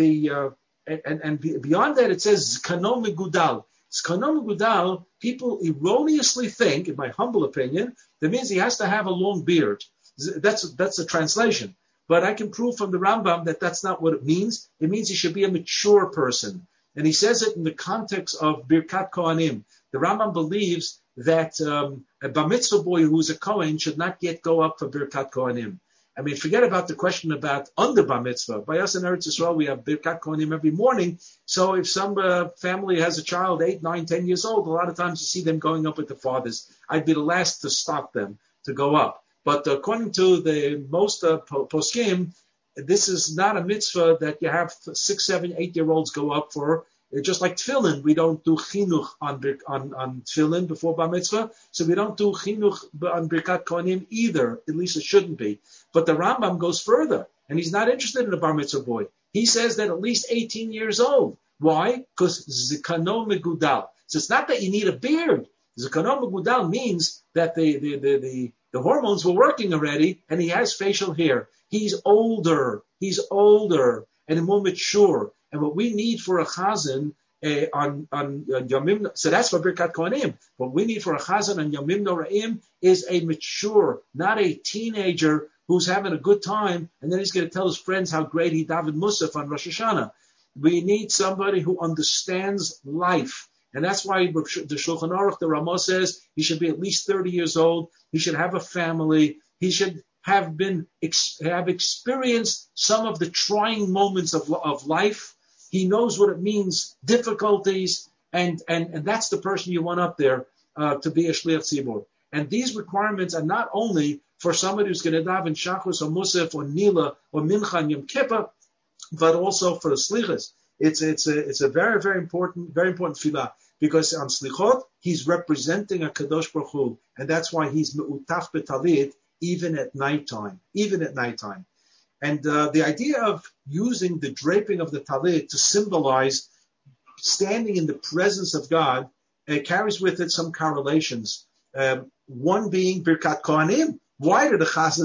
Speaker 2: that, it says Zkanom Megudal. Zkanom Megudal, people erroneously think, in my humble opinion, that means he has to have a long beard. That's a translation. But I can prove from the Rambam that that's not what it means. It means he should be a mature person. And he says it in the context of Birkat Kohanim. The Rambam believes that a bar mitzvah boy who's a Kohen should not yet go up for Birkat Kohanim. I mean, forget about the question about under bar mitzvah. By us in Eretz Yisrael, we have Birkat Kohanim every morning. So if some family has a child 8, 9, 10 years old, a lot of times you see them going up with the fathers. I'd be the last to stop them to go up. But according to the most poskim, this is not a mitzvah that you have 6, 7, 8-year-olds go up for. Just like tefillin, we don't do chinuch on tefillin before bar mitzvah, so we don't do chinuch on birkat kohanim either. At least it shouldn't be. But the Rambam goes further, and he's not interested in a bar mitzvah boy. He says that at least 18 years old. Why? Because zikano megudal. So it's not that you need a beard. Zikano megudal means that the hormones were working already, and he has facial hair. He's older, and more mature. And what we need for a chazan on Yomim, so that's for Birkat Kohanim. What we need for a chazan on Yomim Noraim is a mature, not a teenager who's having a good time, and then he's going to tell his friends how great he davened Musaf on Rosh Hashanah. We need somebody who understands life And that's why the Shulchan Aruch, the Ramah says, he should be at least 30 years old. He should have a family. He should have experienced some of the trying moments of life. He knows what it means, difficulties, and that's the person you want up there to be a Shliach Tzibur. And these requirements are not only for somebody who's going to daven Shachos or Musaf or Nila or Mincha and Yom Kippur, but also for the Slichas. It's a very, very important tefillah, because on Slichot, he's representing a Kadosh Baruch Hu, and that's why he's me'utach betalit even at nighttime. And the idea of using the draping of the talit to symbolize standing in the presence of God carries with it some correlations. One being Birkat Kohanim. Why did the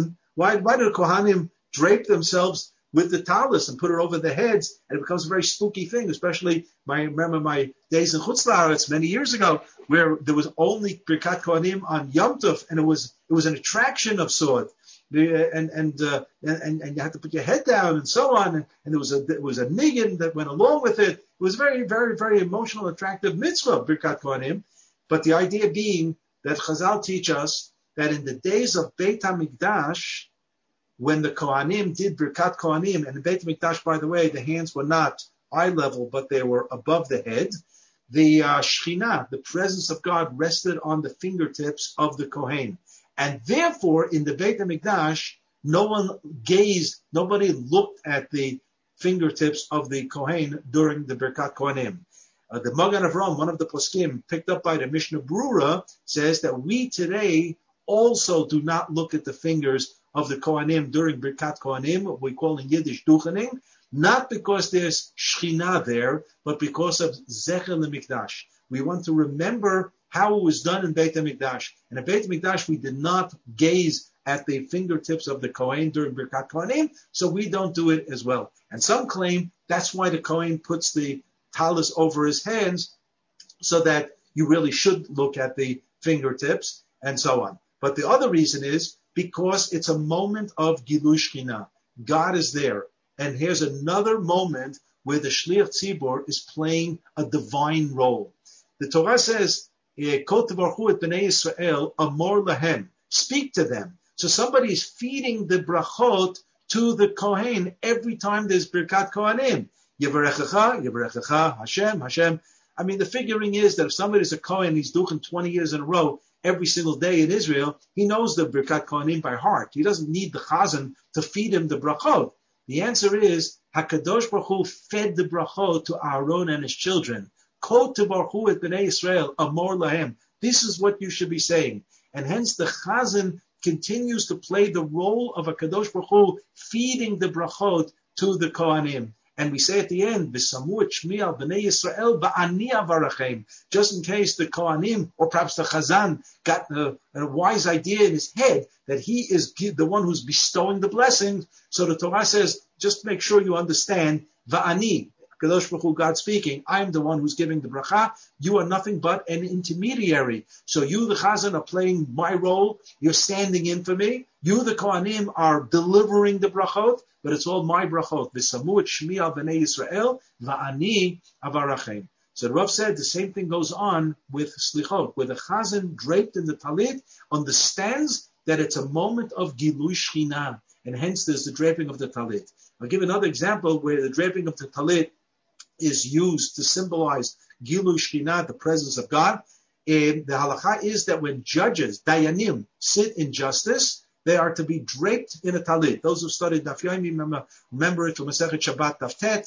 Speaker 2: Kohanim drape themselves with the talis and put it over their heads? And it becomes a very spooky thing, especially I remember my days in Chutz La'aretz many years ago, where there was only Birkat Kohanim on Yom Tov, and it was an attraction of sort. And you had to put your head down and so on, and there was a niggin that went along with it. It was very, very, very emotional, attractive mitzvah, Birkat Kohanim. But the idea being that Chazal teach us that in the days of Beit HaMikdash, when the Kohanim did Birkat Kohanim, and in Beit HaMikdash, by the way, the hands were not eye level, but they were above the head, the Shekhinah, the presence of God, rested on the fingertips of the Kohen. And therefore, in the Beit HaMikdash, nobody looked at the fingertips of the Kohen during the Birkat Kohanim. The Magen Avraham, one of the poskim, picked up by the Mishnah Brura, says that we today also do not look at the fingers of the Kohanim during Birkat Kohanim, what we call in Yiddish Duchening, not because there's Shekhinah there, but because of Zecher LeMikdash. We want to remember how it was done in Beit HaMikdash. And in Beit HaMikdash, we did not gaze at the fingertips of the Kohen during Birkat Kohanim, so we don't do it as well. And some claim that's why the Kohen puts the talis over his hands, so that you really should look at the fingertips and so on. But the other reason is because it's a moment of Gilui Shekhinah. God is there. And here's another moment where the Shliach Tzibur is playing a divine role. The Torah says, Kol tevarchu et bnei Yisrael amor lahem. Speak to them. So somebody is feeding the brachot to the Kohen every time there's Birkat Kohanim. Yevarechecha, Yevarechecha, Hashem, Hashem. I mean, the figuring is that if somebody's a Kohen, he's duchen 20 years in a row, every single day in Israel, he knows the Birkat Kohanim by heart. He doesn't need the Chazan to feed him the brachot. The answer is, HaKadosh Baruch Hu fed the brachot to Aaron and his children. Kol tevarchu et bnei Yisrael amor lahem. This is what you should be saying. And hence the Chazan continues to play the role of a Kadosh Baruch Hu feeding the brachot to the Kohanim. And we say at the end, V'samu et shmi al bnei Yisrael ba'ani avarachem. Just in case the Kohanim, or perhaps the Chazan, got a wise idea in his head that he is the one who's bestowing the blessing. So the Torah says, just make sure you understand, Va'ani, Kadosh Baruch Hu, God speaking, I am the one who's giving the bracha. You are nothing but an intermediary. So you, the Chazan, are playing my role. You're standing in for me. You, the Kohanim, are delivering the brachot, but it's all my brachot. V'samu et shmi al bnei Yisrael, va'ani avarachem. So the Rav said the same thing goes on with Slichot, where the Chazan draped in the talit understands that it's a moment of Gilui Shekhinah, and hence there's the draping of the talit. I'll give another example where the draping of the talit is used to symbolize Gilui Shekhinah, the presence of God. And the halacha is that when judges, dayanim, sit in justice, they are to be draped in a talit. Those who studied Daf Yomi remember it from Masechet Shabbat Daf Tet.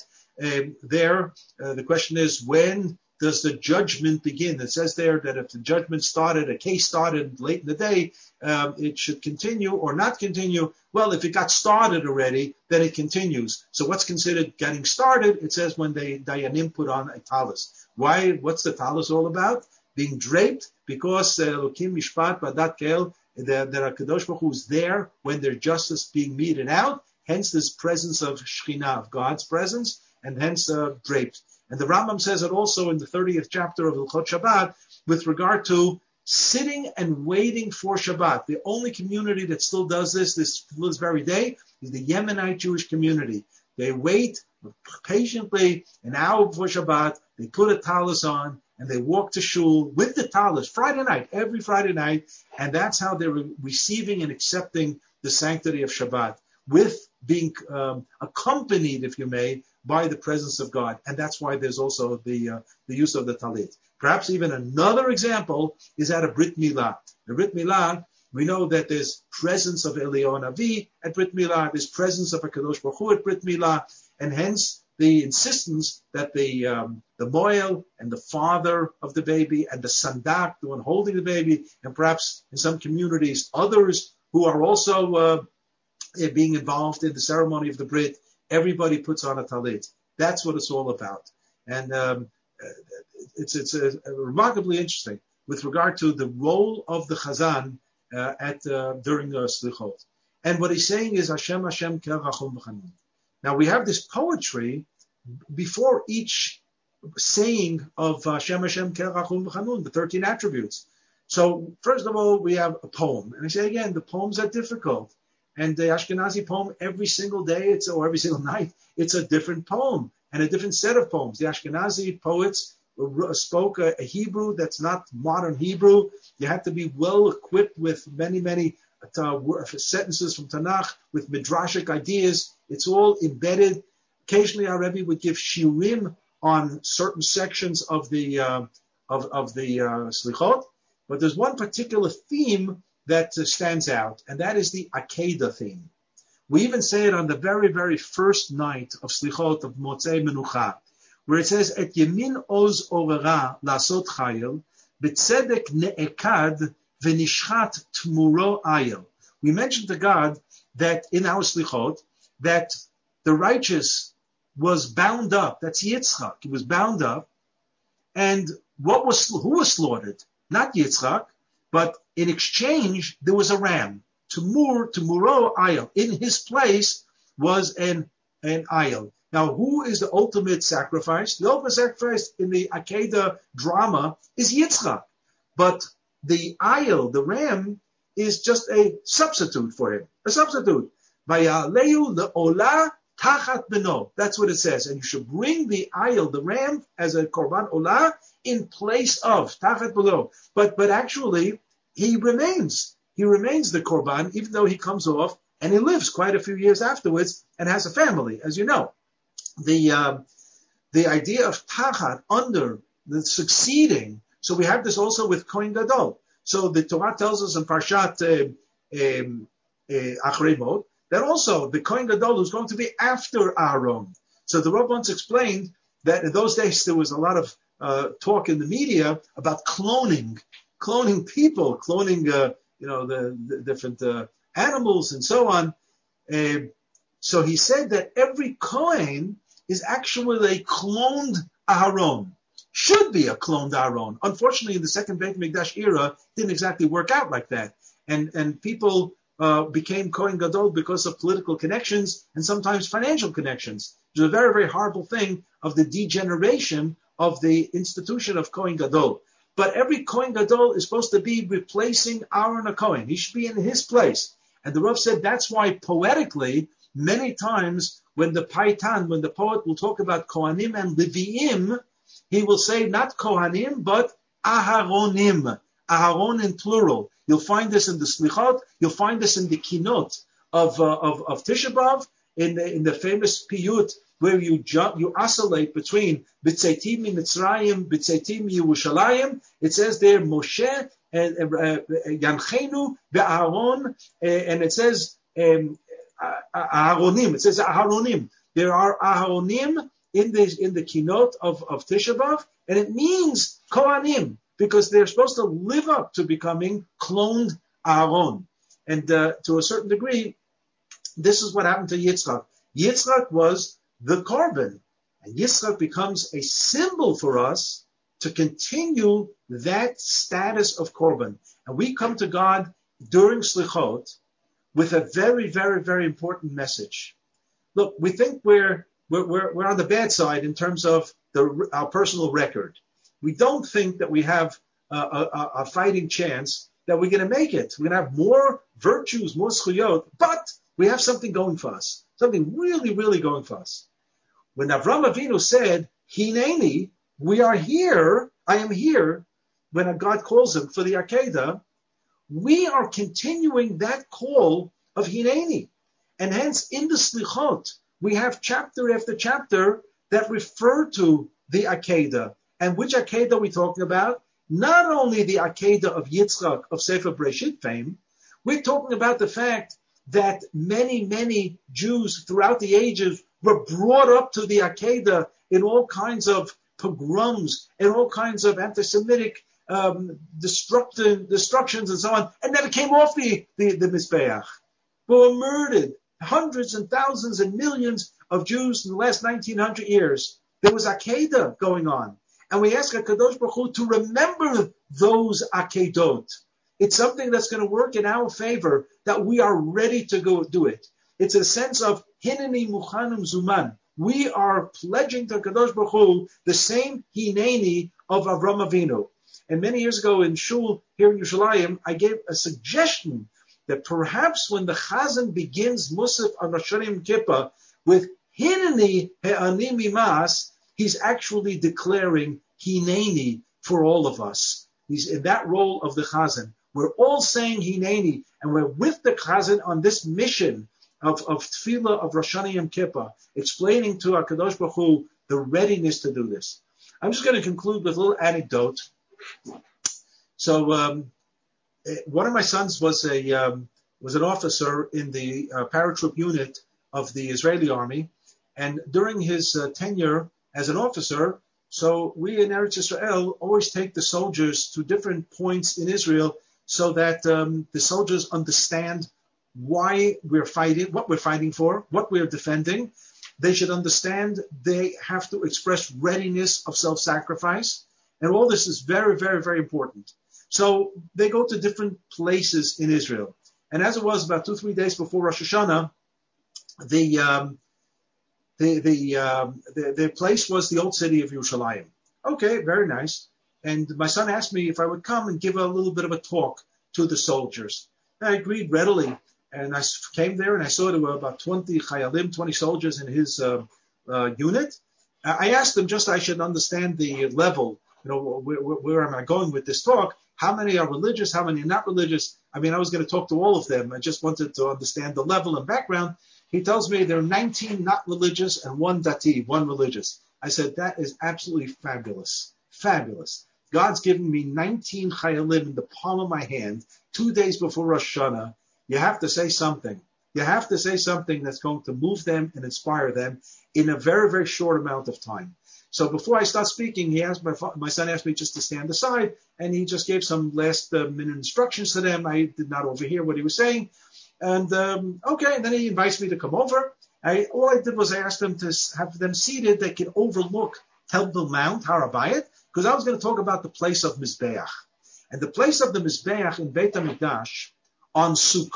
Speaker 2: The question is, when does the judgment begin? It says there that if the judgment started, a case started late in the day, it should continue or not continue. Well, if it got started already, then it continues. So what's considered getting started? It says when the dayanim put on a talis. Why? What's the talis all about? Being draped, because Elokim Mishpat Badat Kel, that HaKadosh Baruch Hu is there when their justice being meted out. Hence this presence of Shekhinah, of God's presence, and hence draped. And the Rambam says it also in the 30th chapter of Hilchot Shabbat with regard to sitting and waiting for Shabbat. The only community that still does this very day, is the Yemenite Jewish community. They wait patiently an hour before Shabbat, they put a talis on, and they walk to shul with the talis Friday night, every Friday night, and that's how they're receiving and accepting the sanctity of Shabbat, with being accompanied, if you may, by the presence of God. And that's why there's also the use of the talit. Perhaps even another example is at a Brit Milah. The Brit Milah, we know that there's presence of Eliyahu Navi at Brit Milah, there's presence of HaKadosh Baruch Hu at Brit Milah, and hence the insistence that the moel and the father of the baby and the sandak, the one holding the baby, and perhaps in some communities others who are also being involved in the ceremony of the Brit, everybody puts on a talit. That's what it's all about. And it's remarkably interesting with regard to the role of the Chazan during Slichot. And what he's saying is Hashem, Hashem, Kel Rachum V'Chanun. Now we have this poetry before each saying of Hashem, Hashem, Kel Rachum V'Chanun, the 13 attributes. So first of all, we have a poem. And I say again, the poems are difficult. And the Ashkenazi poem, every single day, or every single night, it's a different poem and a different set of poems. The Ashkenazi poets spoke a Hebrew that's not modern Hebrew. You have to be well equipped with many, many sentences from Tanakh, with midrashic ideas. It's all embedded. Occasionally, our Rebbe would give shiurim on certain sections of the Slichot. But there's one particular theme that stands out, and that is the Akedah theme. We even say it on the very, very first night of Slichot of Motzei Menucha, where it says, Et Yemin Oz Orera Lasot Chayil, B'tzedek Ne'ekad V'nishchat Tmuro Ayil. We mentioned to God that in our Slichot, that the righteous was bound up. That's Yitzchak. He was bound up. And who was slaughtered? Not Yitzchak, but in exchange, there was a ram. Tumuro Ayil. In his place was an Ayil. Now, who is the ultimate sacrifice? The ultimate sacrifice in the Akedah drama is Yitzchak. But the Ayil, the ram, is just a substitute for him. A substitute. Vayalehu le'olah tachat beno. That's what it says. And you should bring the Ayil, the ram, as a korban olah in place of tachat beno. But actually, he remains the korban, even though he comes off and he lives quite a few years afterwards and has a family, as you know. The idea of tachat, under, the succeeding. So we have this also with Kohen Gadol. So the Torah tells us in Parshat Achrei Mot that also the Kohen Gadol is going to be after Aaron. So the Rav once explained that in those days there was a lot of talk in the media about cloning people, cloning the different animals and so on. So he said that every Kohen is actually a cloned Aaron. Should be a cloned Aaron. Unfortunately, in the second Beit Mikdash era, it didn't exactly work out like that. And people became Kohen Gadol because of political connections and sometimes financial connections. It was a very, very horrible thing of the degeneration of the institution of Kohen Gadol. But every Kohen Gadol is supposed to be replacing Aaron HaKohen. He should be in his place. And the Rav said that's why poetically, many times when the poet will talk about Kohanim and Leviim, he will say not Kohanim, but Aharonim. Aharon in plural. You'll find this in the Slichot. You'll find this in the Kinot of Tisha B'Av, in the famous Piyut, where you oscillate between B'tzeitim Mitzrayim, B'tzeitim Yerushalayim. It says there Moshe Yanchenu Be'Aaron, and it says Aharonim. It says Aharonim. There are Aharonim in the Kinot of Tisha B'Av, and it means Kohanim, because they're supposed to live up to becoming cloned Aaron. And to a certain degree, this is what happened to Yitzchak. Yitzchak was the korban, and Yitzchak becomes a symbol for us to continue that status of korban. And we come to God during Slichot with a very, very, very important message. Look, we think we're on the bad side in terms of our personal record. We don't think that we have a fighting chance that we're going to make it. We're going to have more virtues, more schuyot, but we have something going for us. Something really, really going for us. When Avram Avinu said, Hineni, we are here, I am here when God calls him for the Akedah. We are continuing that call of Hineni. And hence, in the Slichot, we have chapter after chapter that refer to the Akedah. And which Akedah are we talking about? Not only the Akedah of Yitzchak of Sefer Breshit fame, we're talking about the fact that many, many Jews throughout the ages were brought up to the Akedah in all kinds of pogroms and all kinds of anti-Semitic destructions and so on, and never came off the Mizbeach. But were murdered. Hundreds and thousands and millions of Jews in the last 1900 years. There was Akedah going on. And we ask HaKadosh Baruch Hu to remember those Akedot. It's something that's going to work in our favor, that we are ready to go do it. It's a sense of Hineni Muchanim Zuman. We are pledging to HaKadosh Baruch Hu the same Hineni of Avram Avinu. And many years ago in Shul here in Yerushalayim, I gave a suggestion that perhaps when the Chazan begins Musaf on Rosh Hashanah Yom Kippur with Hineni He'ani Mimas, he's actually declaring Hineni for all of us. He's in that role of the Chazan. We're all saying Hineni, and we're with the Chazan on this mission of Tefillah of Rosh Hashanah Yom Kippur, explaining to HaKadosh Baruch Hu the readiness to do this. I'm just going to conclude with a little anecdote. So, one of my sons was an officer in the paratroop unit of the Israeli army, and during his tenure as an officer, so we in Eretz Yisrael always take the soldiers to different points in Israel so that the soldiers understand why we're fighting, what we're fighting for, what we're defending. They should understand they have to express readiness of self-sacrifice, and all this is very, very, very important. So they go to different places in Israel. And as it was about 2-3 days before Rosh Hashanah, the place was the old city of Yerushalayim. Okay, very nice. And my son asked me if I would come and give a little bit of a talk to the soldiers. And I agreed readily. And I came there and I saw there were about 20 chayalim, 20 soldiers in his unit. I asked them just so I should understand the level, where am I going with this talk? How many are religious? How many are not religious? I mean, I was going to talk to all of them. I just wanted to understand the level and background. He tells me there are 19 not religious and 1 dati, 1 religious. I said, that is absolutely fabulous. Fabulous. God's given me 19 chayalim in the palm of my hand 2 days before Rosh Hashanah. You have to say something. You have to say something that's going to move them and inspire them in a very, very short amount of time. So before I start speaking, my son asked me just to stand aside, and he just gave some last minute instructions to them. I did not overhear what he was saying. And okay, and then he invites me to come over. All I did was I asked them to have them seated. They can overlook Temple Mount, Har Habayit, because I was going to talk about the place of Mizbeach. And the place of the Mizbeach in Beit HaMikdash on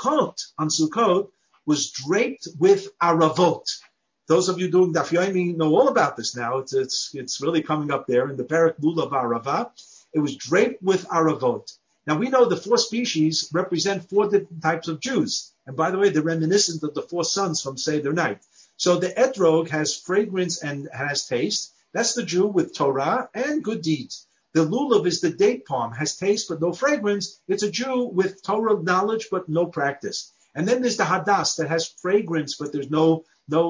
Speaker 2: Sukkot was draped with aravot. Those of you doing Daf Yomi know all about this now. It's really coming up there in the Perek Lulav Arava. It was draped with aravot. Now we know the 4 species represent 4 different types of Jews. And by the way, they're reminiscent of the 4 sons from Seder night. So the etrog has fragrance and has taste. That's the Jew with Torah and good deeds. The lulav is the date palm, has taste but no fragrance. It's a Jew with Torah knowledge but no practice. And then there's the hadas that has fragrance but there's no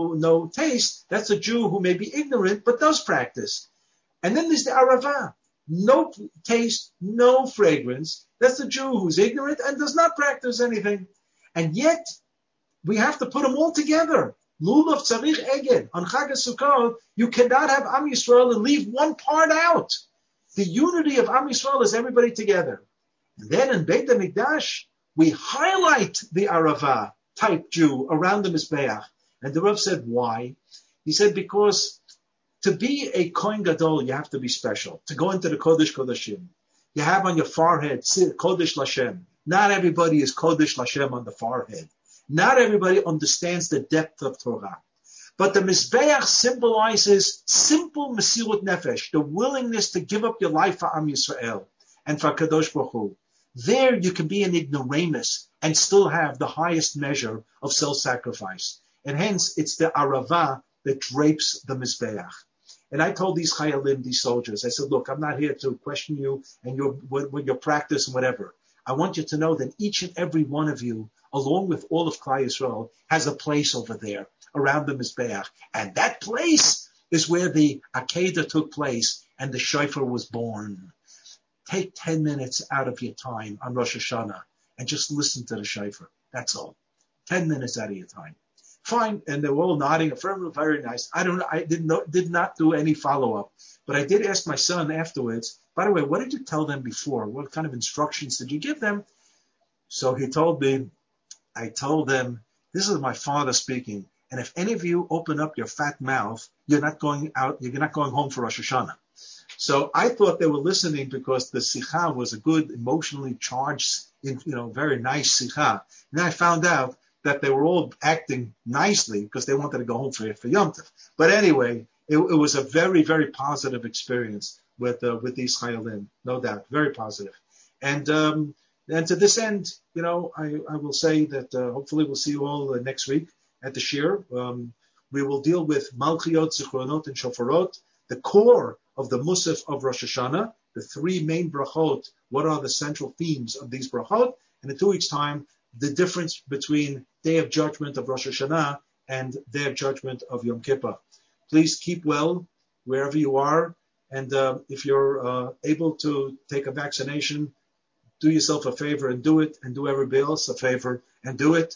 Speaker 2: taste. That's a Jew who may be ignorant but does practice. And then there's the arava. No taste, no fragrance. That's the Jew who's ignorant and does not practice anything. And yet, we have to put them all together. Lulav tzarich eged. On Chag HaSukkot, you cannot have Am Yisrael and leave one part out. The unity of Am Yisrael is everybody together. And then in Beit HaMikdash, we highlight the Arava type Jew around the Mizbeach. And the Rav said, why? He said, because to be a Kohen Gadol, you have to be special. To go into the Kodesh Kodeshim, you have on your forehead, Kodesh Lashem. Not everybody is Kodesh Lashem on the forehead. Not everybody understands the depth of Torah. But the Mizbeach symbolizes simple Mesirut Nefesh, the willingness to give up your life for Am Yisrael and for Kadosh Baruch Hu. There you can be an ignoramus and still have the highest measure of self-sacrifice. And hence, it's the Arava that drapes the Mizbeach. And I told these chayalim, these soldiers, I said, look, I'm not here to question you and your practice and whatever. I want you to know that each and every one of you, along with all of Klal Yisrael, has a place over there around the Mizbeach. And that place is where the Akedah took place and the shofar was born. Take 10 minutes out of your time on Rosh Hashanah and just listen to the shofar. That's all. 10 minutes out of your time. Fine. And they were all nodding, affirmative, very nice. I did not do any follow-up. But I did ask my son afterwards, by the way, what did you tell them before? What kind of instructions did you give them? So he told me, I told them, this is my father speaking. And if any of you open up your fat mouth, you're not going home for Rosh Hashanah. So I thought they were listening because the sikha was a good, emotionally charged, very nice sikha. And then I found out that they were all acting nicely because they wanted to go home for Yom Tov. But anyway, it was a very, very positive experience with these chayalim, no doubt, very positive. And to this end, I will say that hopefully we'll see you all next week at the Shir. We will deal with Malchiot, Zichronot, and Shofarot, the core of the Musaf of Rosh Hashanah, the three main brachot. What are the central themes of these brachot? And in 2 weeks' time, the difference between Day of Judgment of Rosh Hashanah and Day of Judgment of Yom Kippur. Please keep well wherever you are. And if you're able to take a vaccination, do yourself a favor and do it, and do everybody else a favor and do it.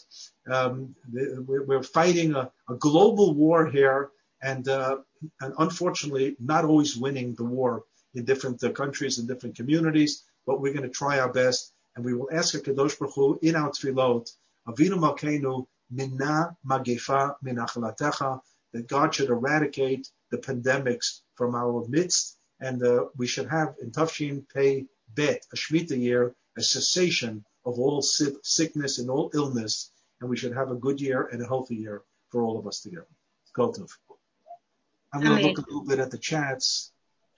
Speaker 2: We're fighting a global war here, and unfortunately not always winning the war in different countries and different communities, but we're going to try our best, and we will ask HaKadosh Baruch Hu in our tefillot, Avinu Malkeinu, Minna Magefa Min Achalatecha, that God should eradicate the pandemics from our midst, and we should have in Tafshin Pei Bet, a Shemitah year, a cessation of all sickness and all illness, and we should have a good year and a healthy year for all of us together. Kol Tov. I'm going to look a little bit at the chats.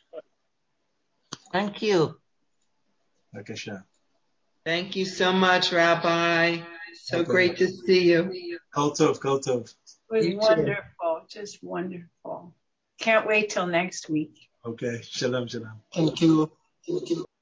Speaker 3: Thank you.
Speaker 2: Bakasha.
Speaker 4: Thank you so much, Rabbi. So great to see you.
Speaker 2: Kol Tov, Kol Tov.
Speaker 5: It was wonderful, just wonderful. Can't wait till next week.
Speaker 2: Okay, shalom, shalom.
Speaker 3: Thank you.